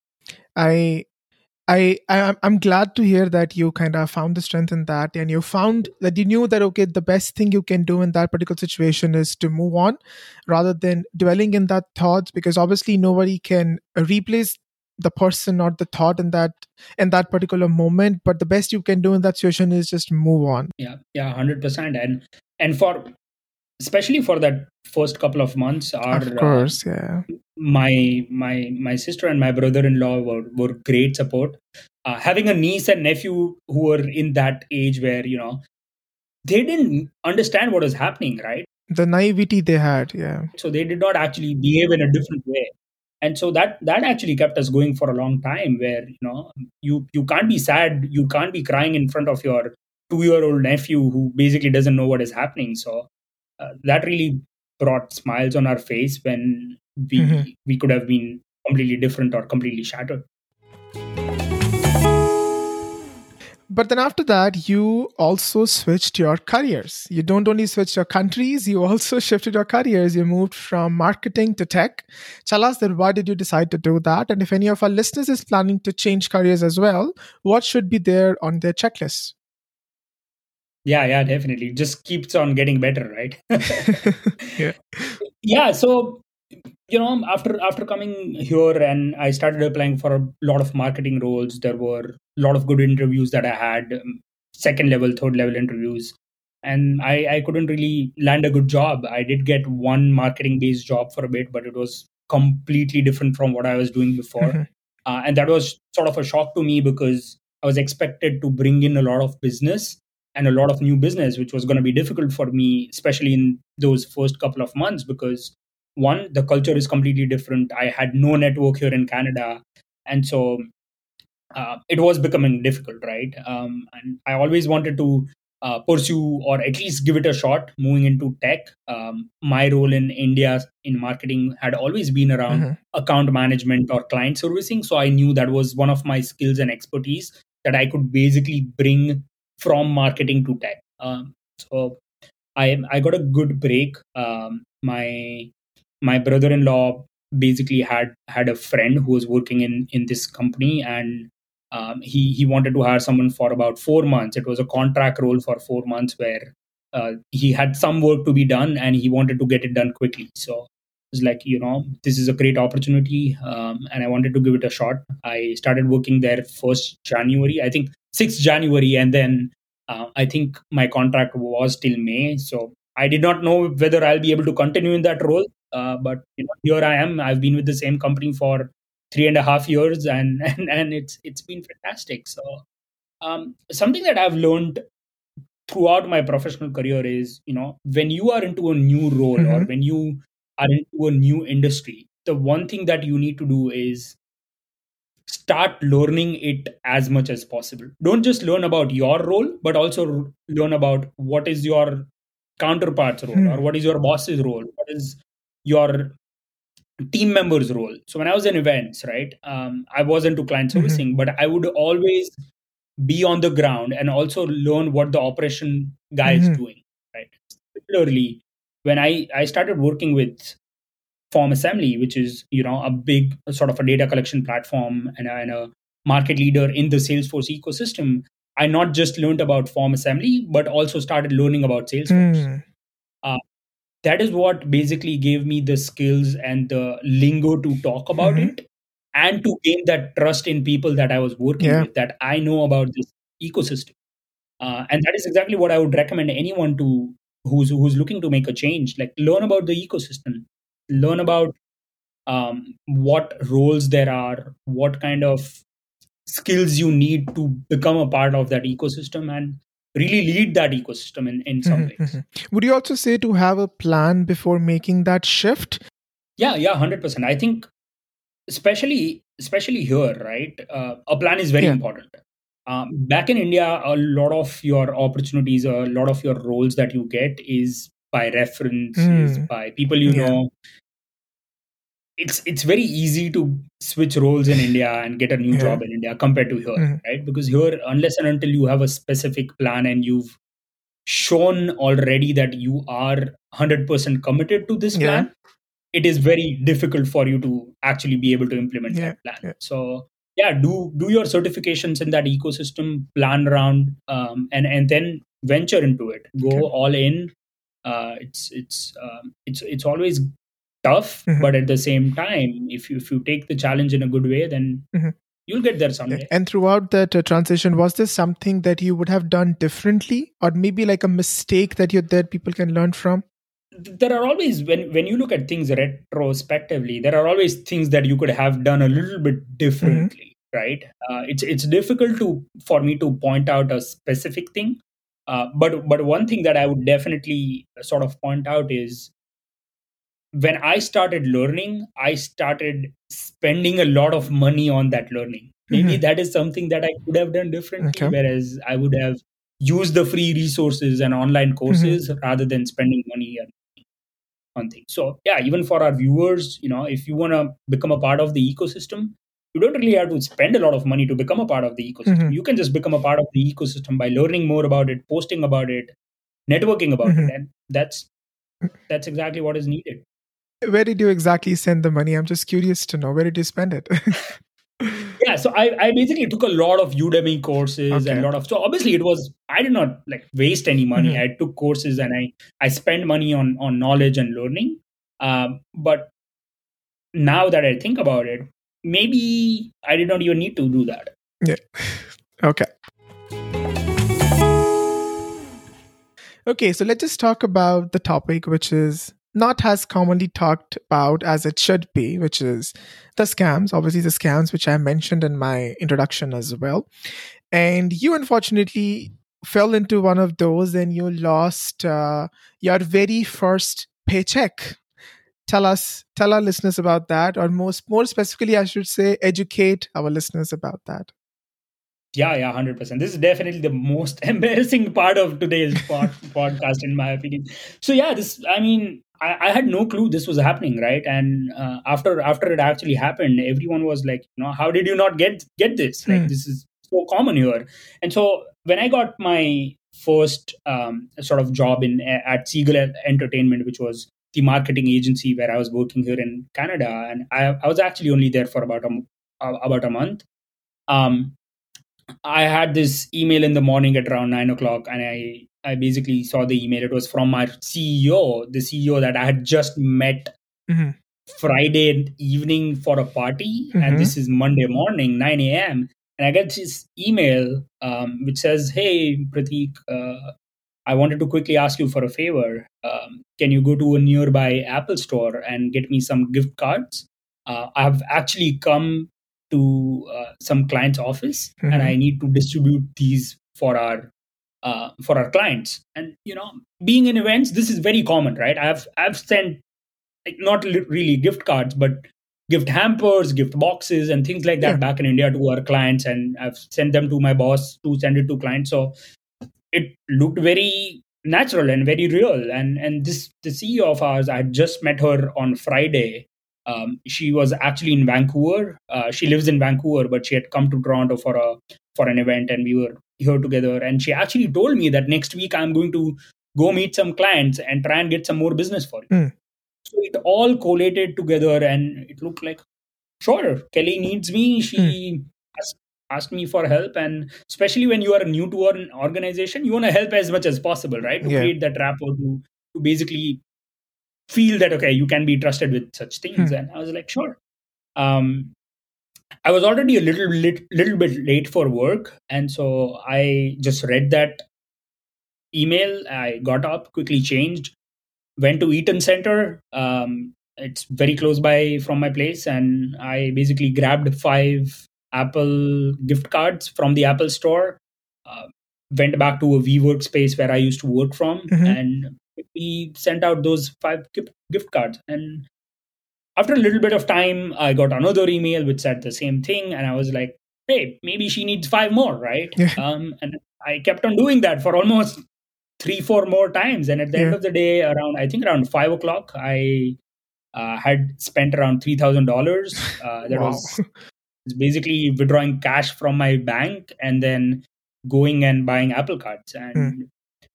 I I'm glad to hear that you kind of found the strength in that, and you found that you knew that okay, the best thing you can do in that particular situation is to move on, rather than dwelling in that thought, because obviously nobody can replace the person or the thought in that particular moment. But the best you can do in that situation is just move on. Yeah, 100%. And for especially for that first couple of months, our Of course, yeah. my sister and my brother-in-law were great support. Having a niece and nephew who were in that age where they didn't understand what was happening, right? The naivety they had, yeah. So they did not actually behave in a different way, and so that actually kept us going for a long time, where you can't be sad, you can't be crying in front of your 2-year-old nephew who basically doesn't know what is happening. So that really brought smiles on our face when Mhm. we could have been completely different or completely shattered. But then after that, you also switched your careers. You don't only switch your countries, you also shifted your careers. You moved from marketing to tech. Tell us that why did you decide to do that? And if any of our listeners is planning to change careers as well, what should be there on their checklist? Yeah, definitely, just keeps on getting better, right? Yeah. Yeah, so after coming here and I started applying for a lot of marketing roles, there were a lot of good interviews that I had, second level, third level interviews, and I couldn't really land a good job. I did get one marketing based job for a bit, but it was completely different from what I was doing before. Mhm. And that was sort of a shock to me because I was expected to bring in a lot of business and a lot of new business, which was going to be difficult for me, especially in those first couple of months, because one, the culture is completely different. I had no network here in Canada, and so it was becoming difficult, right? And I always wanted to pursue or at least give it a shot moving into tech. My role in India in marketing had always been around Mhm. account management or client servicing, so I knew that was one of my skills and expertise that I could basically bring from marketing to tech. So I got a good break. My brother-in-law basically had a friend who was working in this company, and he wanted to hire someone for about 4 months. It was a contract role for 4 months where he had some work to be done and he wanted to get it done quickly. So it's like, this is a great opportunity, and I wanted to give it a shot. I started working there 1st January, I think 6th January, and then I think my contract was till May. So I did not know whether I'll be able to continue in that role. But here I am. I've been with the same company for 3.5 years, and and it's been fantastic. So something that I've learned throughout my professional career is, when you are into a new role or Mhm. when you are into a new industry, the one thing that you need to do is start learning it as much as possible. Don't just learn about your role, but also learn about what is your counterpart's role, or what is your boss's role, what is your team member's role. So when I was in events, right, I was into client servicing, but I would always be on the ground and also learn what the operation guy is doing, right? Similarly, when I started working with Form Assembly, which is a big sort of a data collection platform and a market leader in the Salesforce ecosystem, I not just learned about Form Assembly, but also started learning about Salesforce. That is what basically gave me the skills and the lingo to talk about it, and to gain that trust in people that I was working with, that I know about this ecosystem. And that is exactly what I would recommend anyone to who's looking to make a change. Like, learn about the ecosystem, learn about what roles there are, what kind of skills you need to become a part of that ecosystem, and really lead that ecosystem in some ways. Would you also say to have a plan before making that shift? Yeah, 100%. I think especially here, right? A plan is very important. Back in India, a lot of your opportunities, a lot of your roles that you get is by reference, is by people you know. It's very easy to switch roles in India and get a new job in India compared to here, right? Because here, unless and until you have a specific plan and you've shown already that you are 100% committed to this plan, it is very difficult for you to actually be able to implement that plan. So do your certifications in that ecosystem, plan around, and then venture into it. Go all in. It's always tough, but at the same time, if you take the challenge in a good way, then you'll get there someday. And throughout that transition, was there something that you would have done differently, or maybe like a mistake that people can learn from? There are always, when you look at things retrospectively, there are always things that you could have done a little bit differently, right? It's difficult for me to point out a specific thing, but one thing that I would definitely sort of point out is, when I started learning, I started spending a lot of money on that learning. Maybe that is something that I could have done differently, whereas I would have used the free resources and online courses rather than spending money on things. So even for our viewers, if you want to become a part of the ecosystem, you don't really have to spend a lot of money to become a part of the ecosystem. You can just become a part of the ecosystem by learning more about it, posting about it, networking about it, and that's exactly what is needed. Where did you exactly send the money? I'm just curious to know. Where did you spend it? So I basically took a lot of Udemy courses and a lot of, so obviously I did not waste any money. I took courses and I spent money on knowledge and learning. But now that I think about it, maybe I did not even need to do that. Yeah. Okay. Okay, so let's just talk about the topic, which is not as commonly talked about as it should be, which is the scams. Obviously, the scams, which I mentioned in my introduction as well. And you unfortunately fell into one of those and you lost your very first paycheck. Tell our listeners about that, or more specifically, I should say, educate our listeners about that. Yeah, 100%. This is definitely the most embarrassing part of today's podcast, in my opinion. So I had no clue this was happening, right? And after it actually happened, everyone was like, how did you not get this? Like, this is so common here. And so when I got my first sort of job at Seagull Entertainment, which was the marketing agency where I was working here in Canada, and I was actually only there for about a month. I had this email in the morning at around 9 o'clock, and I basically saw the email. It was from my CEO, the CEO that I had just met Friday evening for a party. And this is Monday morning, 9 a.m. And I get this email which says, "Hey, Prateek, I wanted to quickly ask you for a favor. Can you go to a nearby Apple store and get me some gift cards? I've actually come to some client's office and I need to distribute these for our clients." And being in events, this is very common, right? I've sent not really gift cards, but gift hampers, gift boxes, and things like that back in India to our clients, and I've sent them to my boss to send it to clients. So it looked very natural and very real. And this the CEO of ours, I had just met her on Friday. She was actually in Vancouver. She lives in Vancouver, but she had come to Toronto for an event, and we were here together. And she actually told me that next week I'm going to go meet some clients and try and get some more business for you. Mm. So it all collated together, and it looked like, sure, Kelly needs me. She asked me for help, and especially when you are new to an organization, you want to help as much as possible, right? To Yeah. create that rapport, to basically feel that okay, you can be trusted with such things. And I was like, sure. Um, I was already a little bit late for work, and so I just read that email. I got up, quickly changed, went to Eaton Center. It's very close by from my place, and I basically grabbed 5 Apple gift cards from the Apple store. Uh, Went back to a WeWork space where I used to work from, Mhm. and we sent out those 5 gift cards. And after a little bit of time, I got another email which said the same thing, and I was like, "Hey, maybe she needs 5 more, right?" Yeah. And I kept on doing that for almost 3 4 more times, and at the end Yeah. of the day, around 5 o'clock, I had spent around $3,000. That Wow. was basically withdrawing cash from my bank and then going and buying Apple cards. Mm. And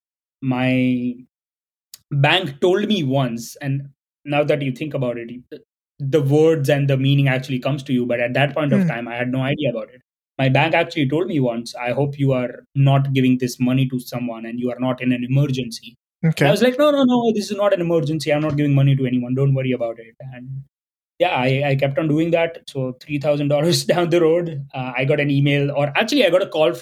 my bank told me once, and now that you think about it, the words and the meaning actually comes to you, but at that point of Mm. time I had no idea about it. My bank actually told me once, I hope you are not giving this money to someone and you are not in an emergency. And I Okay. was like, no, no, no, this is not an emergency. I'm not giving money to anyone. Don't worry about it. And yeah, I kept on doing that. So $3,000 down the road, I got an email, or actually, I got a call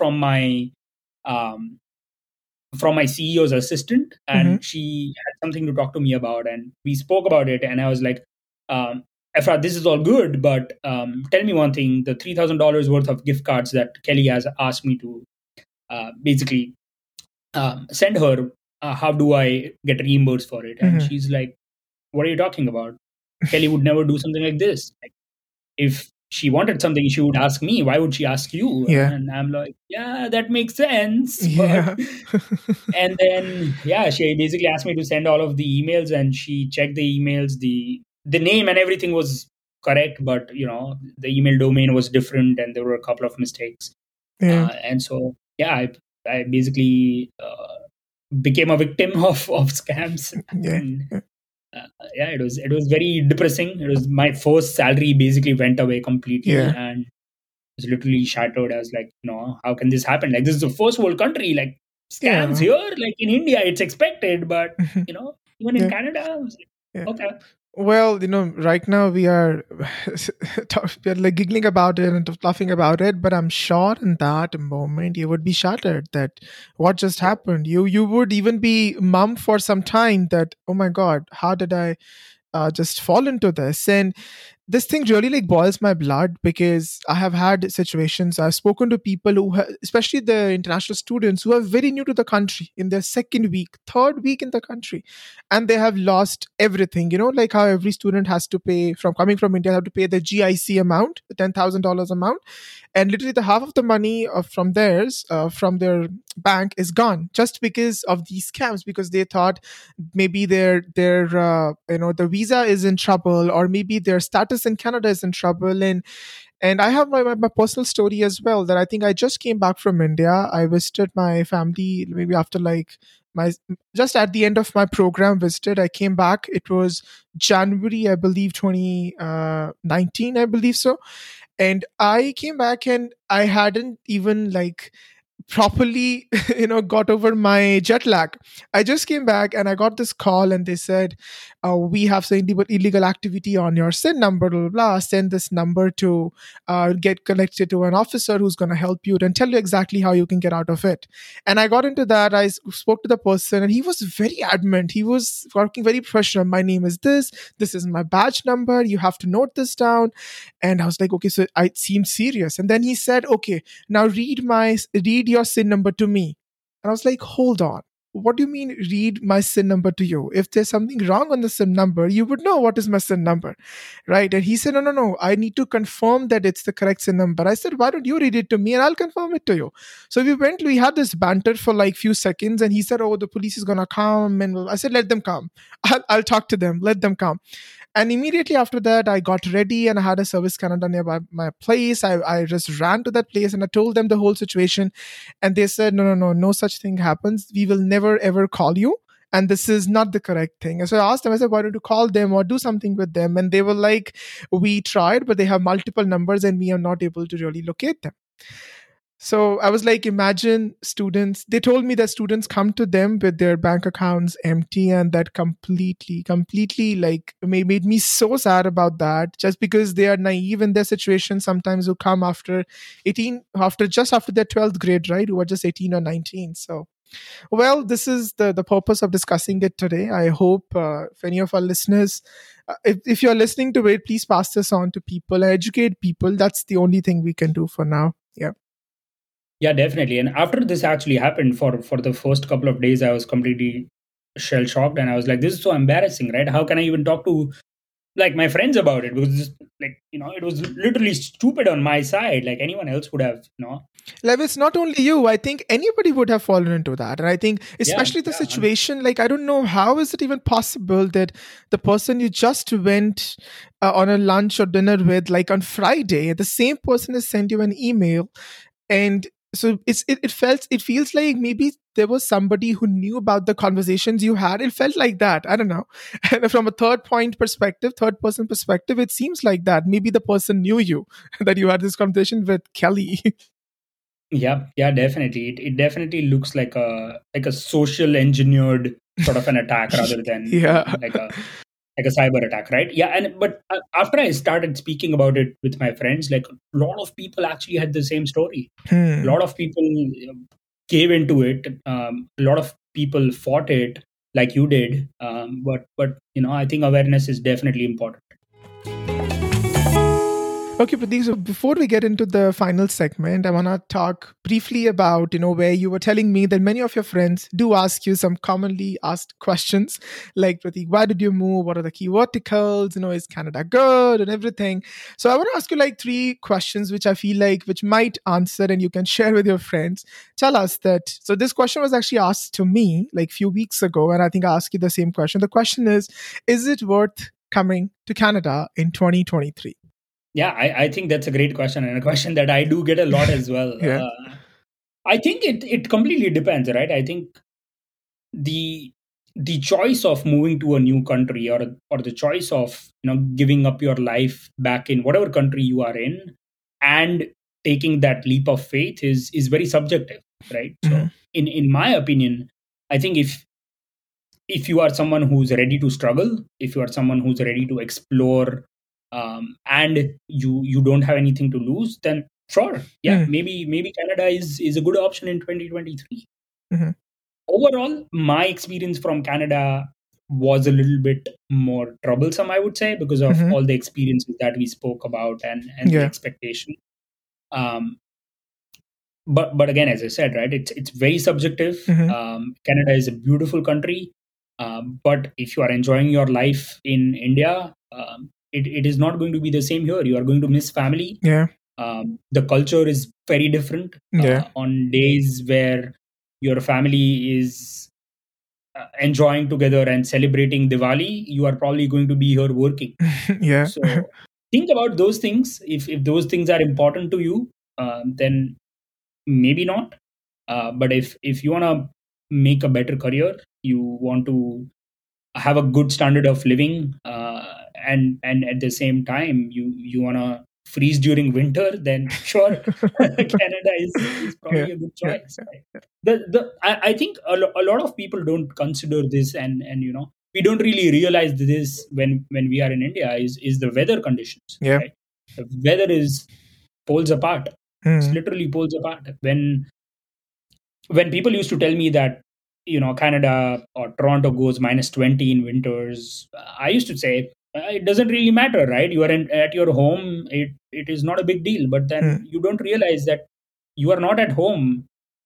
um, from my CEO's assistant, Mhm. and she had something to talk to me about, and we spoke about it. And I was like, Efrat, this is all good, but tell me one thing: the $3,000 worth of gift cards that Kelly has asked me to basically send her, how do I get reimbursed for it? And Mhm. she's like, what are you talking about? Kelly would never do something like this. Like, if she wanted something, she would ask me. Why would she ask you? Yeah. And I'm like, yeah, that makes sense. But Yeah. and then yeah, she basically asked me to send all of the emails, and she checked the emails. The name and everything was correct, but the email domain was different, and there were a couple of mistakes. Yeah. And so yeah, I basically became a victim of scams. Yeah. And yeah, it was very depressing. It was my first salary basically went away completely, Yeah. and was literally shattered. I was like, how can this happen? Like, this is a first world country. Like, scams Yeah. here, like in India, it's expected, but Mhm. even in Yeah. Canada, I was Yeah. like, okay. Well, right now we are we are like giggling about it and laughing about it, but I'm sure in that moment you would be shattered that what just happened. You would even be mum for some time that, oh my God, how did I just fall into this? And this thing really like boils my blood because I have had situations. I've spoken to people especially the international students who are very new to the country in their second week, third week in the country, and they have lost everything. Like how every student has to pay from coming from India, have to pay the GIC amount, the $10,000 amount, and literally the half of the money from theirs from their bank is gone just because of these scams, because they thought maybe their the visa is in trouble, or maybe their status in Canada is in trouble. And I have my personal story as well, that I think I just came back from India. I visited my family maybe after like my just at the end of my program visited. I came back. It was January, I believe, 2019, I believe so. And I came back and I hadn't even like properly got over my jet lag. I just came back and I got this call and they said, we have some illegal activity on your SIN number, blah, blah, blah. Send this number to get connected to an officer who's going to help you and tell you exactly how you can get out of it. And I got into that. I spoke to the person and he was very adamant. He was working very professional. My name is this is my badge number, you have to note this down. And I was like, okay, so it seems serious. And then he said, okay, now read your SIN number to me. And I was like, hold on. what do you mean read my SIN number to you? If there's something wrong on the SIN number, you would know what is my SIN number, right? And he said, no, no, no, I need to confirm that it's the correct SIN number. I said, why don't you read it to me and I'll confirm it to you? So we had this banter for like few seconds, and he said, oh, the police is gonna come, and I said, let them come. I'll talk to them, let them come. And immediately after that, I got ready and I had a Service Canada nearby my place. I just ran to that place and I told them the whole situation. And they said, no, no, no, no such thing happens. We will never, ever call you. And this is not the correct thing. And so I asked them, I said, why don't you call them or do something with them? And they were like, we tried, but they have multiple numbers and we are not able to really locate them. So I was like, imagine students, they told me that students come to them with their bank accounts empty, and that completely like made me so sad about that, just because they are naive in their situation sometimes, who come after 18, just after their 12th grade, right? Who are just 18 or 19. So, well, this is the purpose of discussing it today. I hope if any of our listeners, if you're listening to it, please pass this on to people and educate people. That's the only thing we can do for now. Yeah. Yeah, definitely. And after this actually happened, for the first couple of days, I was completely shell shocked, and I was like, "This is so embarrassing, right? How can I even talk to like my friends about it?" Because just, like, it was literally stupid on my side. Like anyone else would have, Like, it's not only you. I think anybody would have fallen into that. And I think, Yeah, especially the yeah, situation, like, I don't know, how is it even possible that the person you just went on a lunch or dinner with, like on Friday, the same person has sent you an email. And so it feels like maybe there was somebody who knew about the conversations you had. It felt like that. I don't know. And from a third person perspective, it seems like that maybe the person knew you, that you had this conversation with Kelly. yeah, definitely. It definitely looks like a social engineered sort of an attack rather than Yeah. like a cyber attack, right? Yeah, but after I started speaking about it with my friends, like a lot of people actually had the same story. A lot of people gave into it. A lot of people fought it like you did. But I think awareness is definitely important. Okay, Pradeep, so before we get into the final segment, I want to talk briefly about, where you were telling me that many of your friends do ask you some commonly asked questions, like, Pradeep, why did you move? What are the key verticals? Is Canada good and everything? So I want to ask you like three questions, which I feel like, which might answer and you can share with your friends. Tell us that. So this question was actually asked to me like a few weeks ago, and I think I asked you the same question. The question is it worth coming to Canada in 2023? Yeah, I think that's a great question, and a question that I do get a lot as well. Yeah. I think it completely depends, right? I think the choice of moving to a new country, or the choice of giving up your life back in whatever country you are in and taking that leap of faith is very subjective, right? Mm-hmm. So in my opinion, I think if you are someone who's ready to struggle, if you are someone who's ready to explore, and you don't have anything to lose, then sure, yeah, maybe Canada is a good option in 2023. Mm-hmm. Overall, my experience from Canada was a little bit more troublesome, I would say, because of all the experiences that we spoke about and the expectation. But again, as I said, right, it's very subjective. Canada is a beautiful country, but if you are enjoying your life in India, it is not going to be the same here. You are going to miss family. Yeah. The culture is very different. On days where your family is enjoying together and celebrating Diwali, you are probably going to be here working. Yeah. So think about those things. If those things are important to you, then maybe not. But if you want to make a better career, you want to have a good standard of living, and at the same time you want to freeze during winter, then sure, Canada is probably a good choice. Right? I think a lot of people don't consider this, and we don't really realize this when we are in India, is the weather conditions. Right? The weather is poles apart. It's literally poles apart. When people used to tell me that Canada or Toronto goes -20 in winters, I used to say it doesn't really matter, right? You are at your home. It is not a big deal. But then you don't realize that you are not at home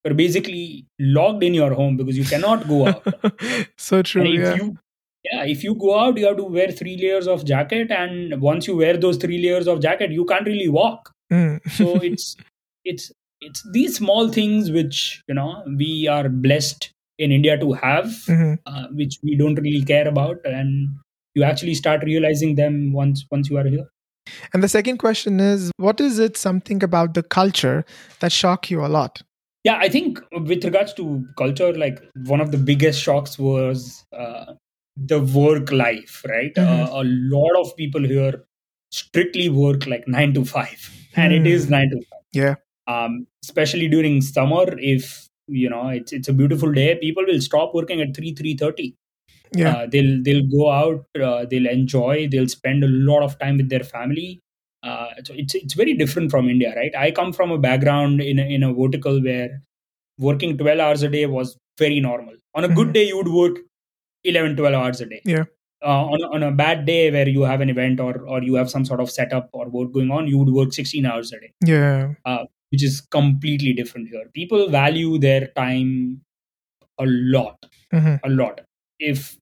you're basically locked in your home because you cannot go out. So And true. Yeah. if you go out, you have to wear 3 layers of jacket, and once you wear those 3 layers of jacket, you can't really walk. Mm. So it's it's these small things which we are blessed in India to have, Mhm. which we don't really care about, and you actually start realizing them once you are here. And the second question is, what is it something about the culture that shock you a lot? Yeah, I think with regards to culture, like one of the biggest shocks was the work life, right? Mhm. A lot of people here strictly work like 9 to 5, and it is Hmm. 9 to 5. Yeah. Especially during summer, if it's a beautiful day, people will stop working at 3:30. Yeah. They'll go out, they'll enjoy, they'll spend a lot of time with their family. So it's very different from India, right? I come from a background in a vertical where working 12 hours a day was very normal. On a good Mhm. day, you would work 11, 12 hours a day. Yeah. On a bad day where you have an event, or you have some sort of setup or work going on, you would work 16 hours a day, Yeah. which is completely different here. People value their time a lot, Mhm. a lot. If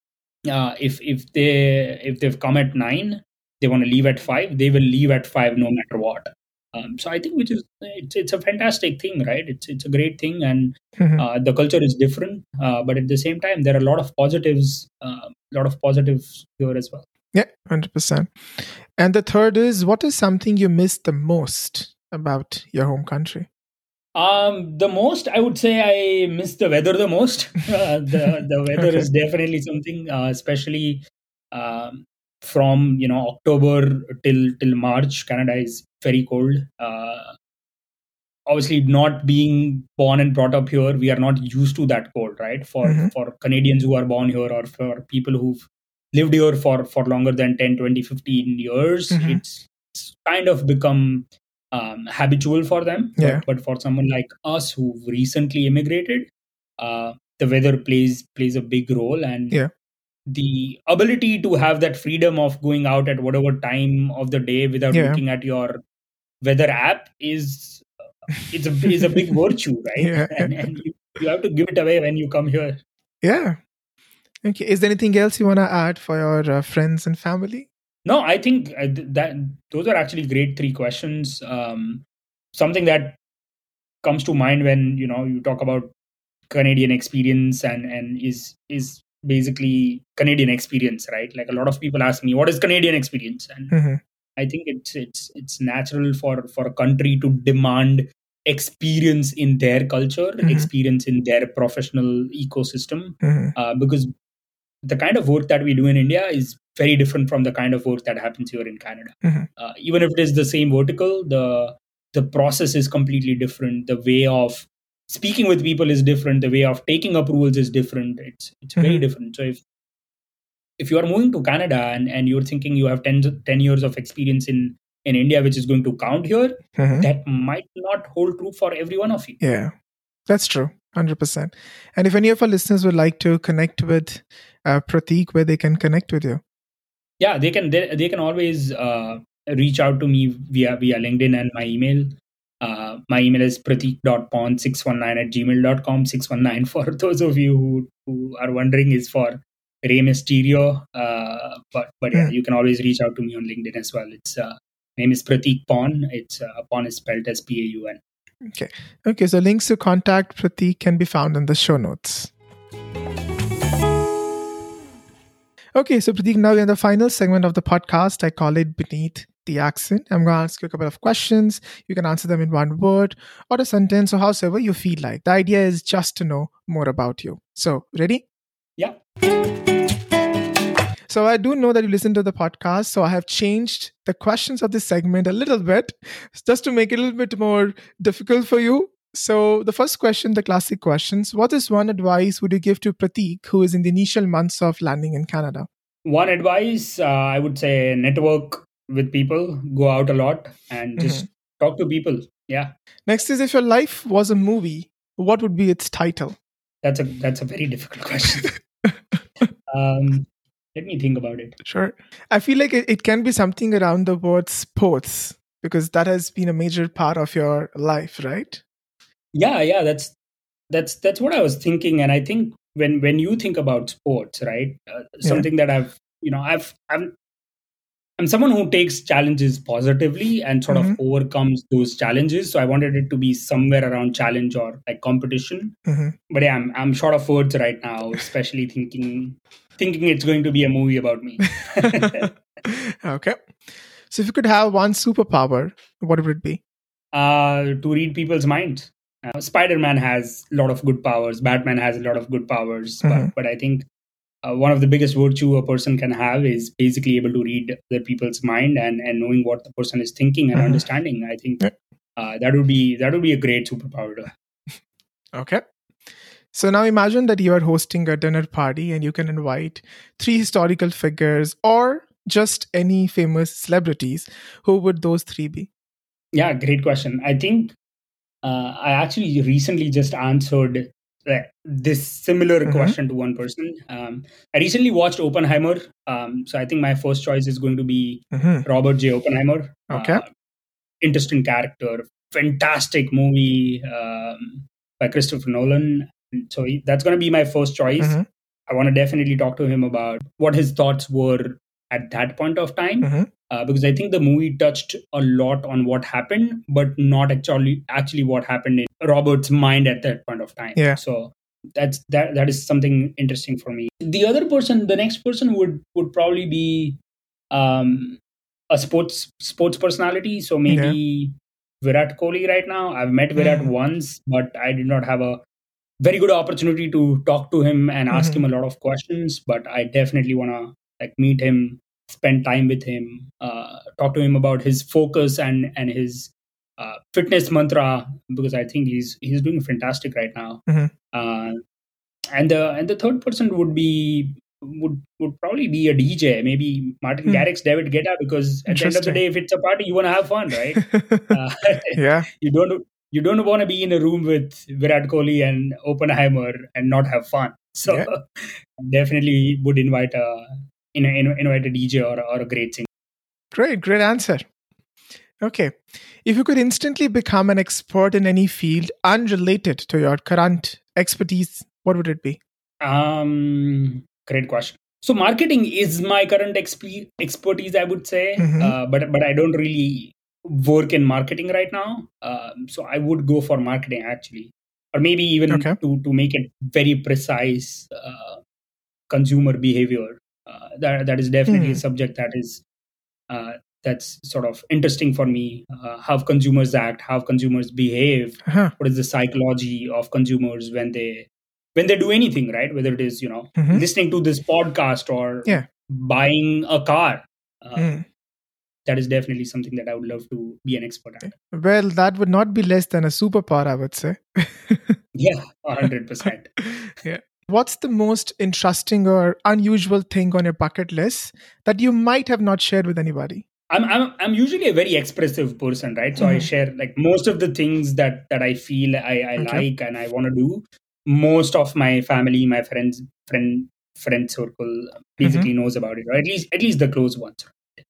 if they've come at 9, they want to leave at 5, they will leave at 5 no matter what. So I think, which is it's a fantastic thing, right? It's a great thing, and Mhm. the culture is different, but at the same time there are a lot of positives, here as well. Yeah, 100%. And the third is, what is something you miss the most about your home country? The most, I would say, I miss the weather the most. The weather Okay. is definitely something, especially um, from October till March. Canada is very cold. Obviously, not being born and brought up here, we are not used to that cold, right? For Mhm. for Canadians who are born here, or for people who've lived here for longer than 10, 20, 15 years, Mhm. it's kind of become habitual for them. Yeah. But for someone like us who've recently immigrated, the weather plays a big role, and Yeah. the ability to have that freedom of going out at whatever time of the day without Yeah. looking at your weather app is a big virtue, right? Yeah. And you have to give it away when you come here. Yeah. Okay. Is there anything else you want to add for your friends and family? No, I think that those are actually great three questions. Something that comes to mind when you talk about Canadian experience, and is basically Canadian experience, right? Like a lot of people ask me, what is Canadian experience? And Mhm. I think it's natural for a country to demand experience in their culture, Mhm. experience in their professional ecosystem, Mhm. because the kind of work that we do in India is very different from the kind of work that happens here in Canada. Mhm. Even if it is the same vertical, the process is completely different. The way of speaking with people is different. The way of taking approvals is different. It's very Mhm. different. So if you are moving to Canada, and you're thinking you have 10 years of experience in India, which is going to count here, Mhm. that might not hold true for every one of you. Yeah. That's true. 100%. And if any of our listeners would like to connect with Prateek, where they can connect with you? Yeah, they can always reach out to me via LinkedIn and my email. My email is prateek.pon619@gmail.com. 619, for those of you who are wondering, is for Rey Mysterio. But yeah, Mm. you can always reach out to me on LinkedIn as well. It's name is Prateek Pon. It's Pon is spelled as Paun. Okay. Okay. So links to contact Prateek can be found in the show notes. Okay. So Prateek, now we're in the final segment of the podcast. I call it Beneath the Accent. I'm going to ask you a couple of questions. You can answer them in one word or a sentence or however you feel like. The idea is just to know more about you. So, ready? Yeah. So I do know that you listen to the podcast. So I have changed the questions of this segment a little bit just to make it a little bit more difficult for you. So the first question, the classic questions, what is one advice would you give to Prateek, who is in the initial months of landing in Canada? One advice, I would say, network with people, go out a lot, and Mhm. just talk to people. Yeah. Next is, if your life was a movie, what would be its title? That's a very difficult question. Um, Let me think about it. Sure. I feel like it can be something around the word sports because that has been a major part of your life, right? Yeah. That's what I was thinking, and I think when you think about sports, right? Yeah. Something that I'm someone who takes challenges positively and sort of Mm-hmm. overcomes those challenges. So I wanted it to be somewhere around challenge or like competition. Mm-hmm. But yeah, I'm short of words right now, especially thinking it's going to be a movie about me. Okay. So if you could have one superpower, what would it be? To read people's minds. Spider-Man has a lot of good powers. Batman has a lot of good powers, but Mm-hmm. but I think one of the biggest virtue a person can have is basically able to read other people's mind and knowing what the person is thinking and Mm-hmm. understanding. I think Yeah. that would be a great superpower to have. Okay. So now imagine that you are hosting a dinner party and you can invite three historical figures or just any famous celebrities. Who would those three be? Yeah, great question. I think I actually recently just answered this similar Mm-hmm. question to one person. I recently watched Oppenheimer, so I think my first choice is going to be Mm-hmm. Robert J. Oppenheimer. Okay. Interesting character, fantastic movie by Christopher Nolan. So that's going to be my first choice. Mm-hmm. I want to definitely talk to him about what his thoughts were at that point of time, Mm-hmm. because I think the movie touched a lot on what happened, but not actually what happened in Robert's mind at that point of time. Yeah. So that is something interesting for me. The next person would probably be um, a sports personality. So Yeah. maybe Virat Kohli right now. I've met Virat Mm-hmm. once, but I did not have a very good opportunity to talk to him and ask Mm-hmm. him a lot of questions. But I definitely want to like meet him, spend time with him, talk to him about his focus and his fitness mantra, because I think he's doing fantastic right now. Mm-hmm. Uh, and the third person would probably be a DJ, maybe Martin Hmm. Garrix, David Guetta, because at the end of the Interesting. day, if it's a party, you want to have fun, right? Uh, Yeah. you don't want to be in a room with Virat Kohli and Oppenheimer and not have fun. So Yeah. definitely would invite a DJ or a great singer. Great. Great answer. Okay. If you could instantly become an expert in any field unrelated to your current expertise, what would it be? Great question. So marketing is my current expertise, I would say, Mm-hmm. but I don't really work in marketing right now. So I would go for marketing actually, or maybe even Okay. to make it very precise, consumer behavior. That is definitely a Hmm. subject uh, that's sort of interesting for me. How consumers act, how consumers behave, Uh-huh. what is the psychology of consumers when they do anything, right? Whether it is Mm-hmm. listening to this podcast or Yeah. buying a car. Hmm. That is definitely something that I would love to be an expert at. Well, that would not be less than a superpower, I would say. Yeah, 100%. Yeah. What's the most interesting or unusual thing on your bucket list that you might have not shared with anybody? I'm usually a very expressive person, right? So I Hmm. share like most of the things that I feel I Okay. like and I want to do. Most of my family, my friend circle Hmm. basically knows about it, or at least the close ones.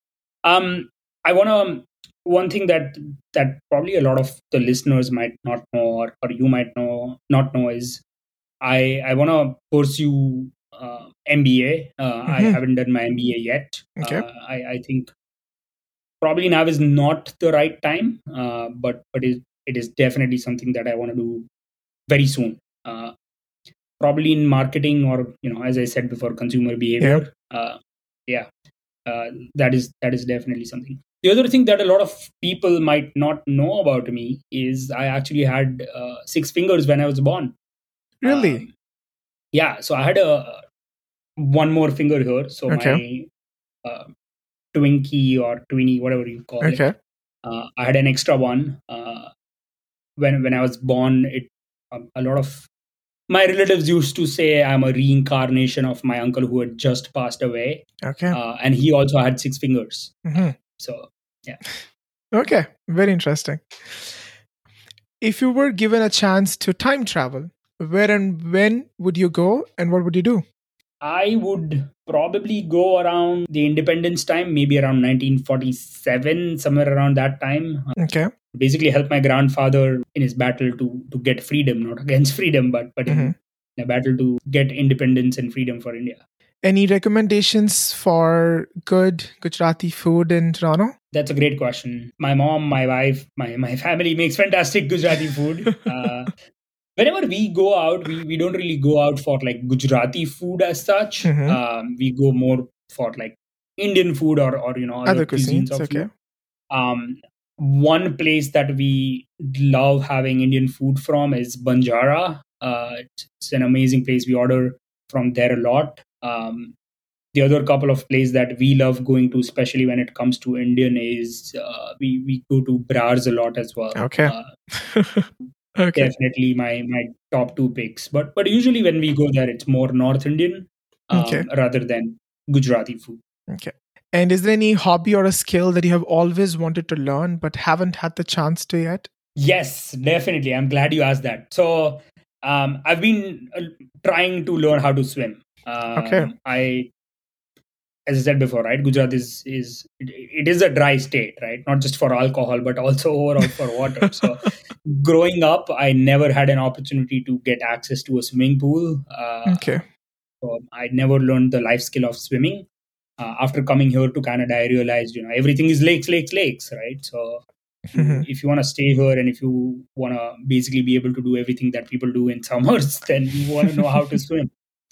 I want to one thing that probably a lot of the listeners might not know, or you might not know, is I want to pursue MBA. I Hmm. haven't done my MBA yet. Okay. I think probably now is not the right time, but it is definitely something that I want to do very soon. Uh, Probably in marketing, or as I said before, consumer Yeah. behavior. Yeah, that is definitely something. The other thing that a lot of people might not know about me is I actually had six fingers when I was born. Really? Um, yeah, so I had a one more finger here, so Okay. my uh, Twinkie or Twinnie, whatever you call it. Okay. I had an extra one when I was born. A lot of my relatives used to say I'm a reincarnation of my uncle who had just passed away, Okay. and he also had six fingers. Hmm. So yeah, Okay. Very interesting. If you were given a chance to time travel, where and when would you go and what would you do? I would probably go around the independence time, maybe around 1947, somewhere around that time. Okay. Basically, help my grandfather in his battle to get freedom, not against freedom, but in a battle to get independence and freedom for India. Any recommendations for good Gujarati food in Toronto? That's a great question. My mom, my wife, my family makes fantastic Gujarati food. Whenever we go out, we don't really go out for like Gujarati food as such. We go more for like Indian food or other cuisines of okay. One place that we love having Indian food from is Banjara. It's an amazing place. We order from there a lot. The other couple of places that we love going to, especially when it comes to Indian, is we go to Brars a lot as well. Okay. Okay. Definitely my top two picks. But usually when we go there, it's more North Indian rather than Gujarati food. Okay. And is there any hobby or a skill that you have always wanted to learn but haven't had the chance to yet? Yes, definitely. I'm glad you asked that. So I've been trying to learn how to swim. As I said before, right, Gujarat is a dry state, right? Not just for alcohol, but also overall for water. So growing up, I never had an opportunity to get access to a swimming pool. So I never learned the life skill of swimming. After coming here to Canada, I realized, everything is lakes, right? So if you want to stay here and if you want to basically be able to do everything that people do in summers, then you want to know how to swim.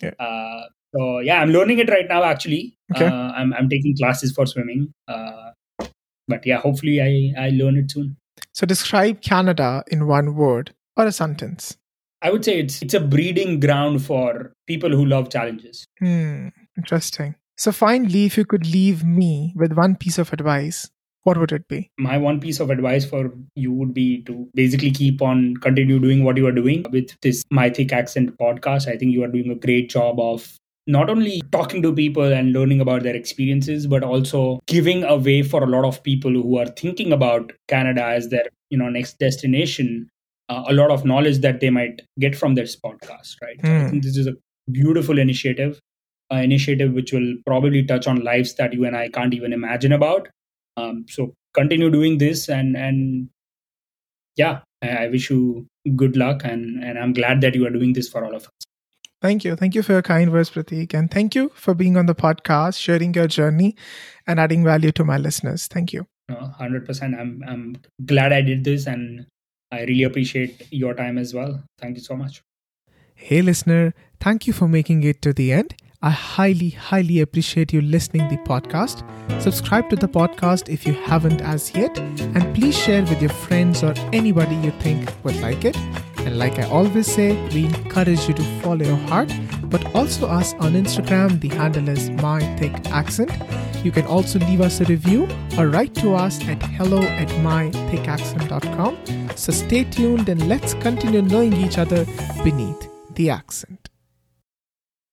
So yeah, I'm learning it right now. Actually, I'm taking classes for swimming. But yeah, hopefully I learn it soon. So describe Canada in one word or a sentence. I would say it's a breeding ground for people who love challenges. Interesting. So finally, if you could leave me with one piece of advice, what would it be? My one piece of advice for you would be to basically continue doing what you are doing with this My Thick Accent podcast. I think you are doing a great job of not only talking to people and learning about their experiences, but also giving a way for a lot of people who are thinking about Canada as their next destination, a lot of knowledge that they might get from this podcast, right? So I think this is a beautiful initiative which will probably touch on lives that you and I can't even imagine about. So continue doing this and yeah, I wish you good luck and I'm glad that you are doing this for all of us. Thank you. Thank you for your kind words, Pratik. And thank you for being on the podcast, sharing your journey and adding value to my listeners. Thank you. 100%. I'm glad I did this and I really appreciate your time as well. Thank you so much. Hey, listener. Thank you for making it to the end. I highly, highly appreciate you listening to the podcast. Subscribe to the podcast if you haven't as yet. And please share with your friends or anybody you think would like it. And like I always say, we encourage you to follow your heart, but also us on Instagram. The handle is My Thick Accent. You can also leave us a review or write to us at hello@mythickaccent.com. So stay tuned and let's continue knowing each other beneath the accent.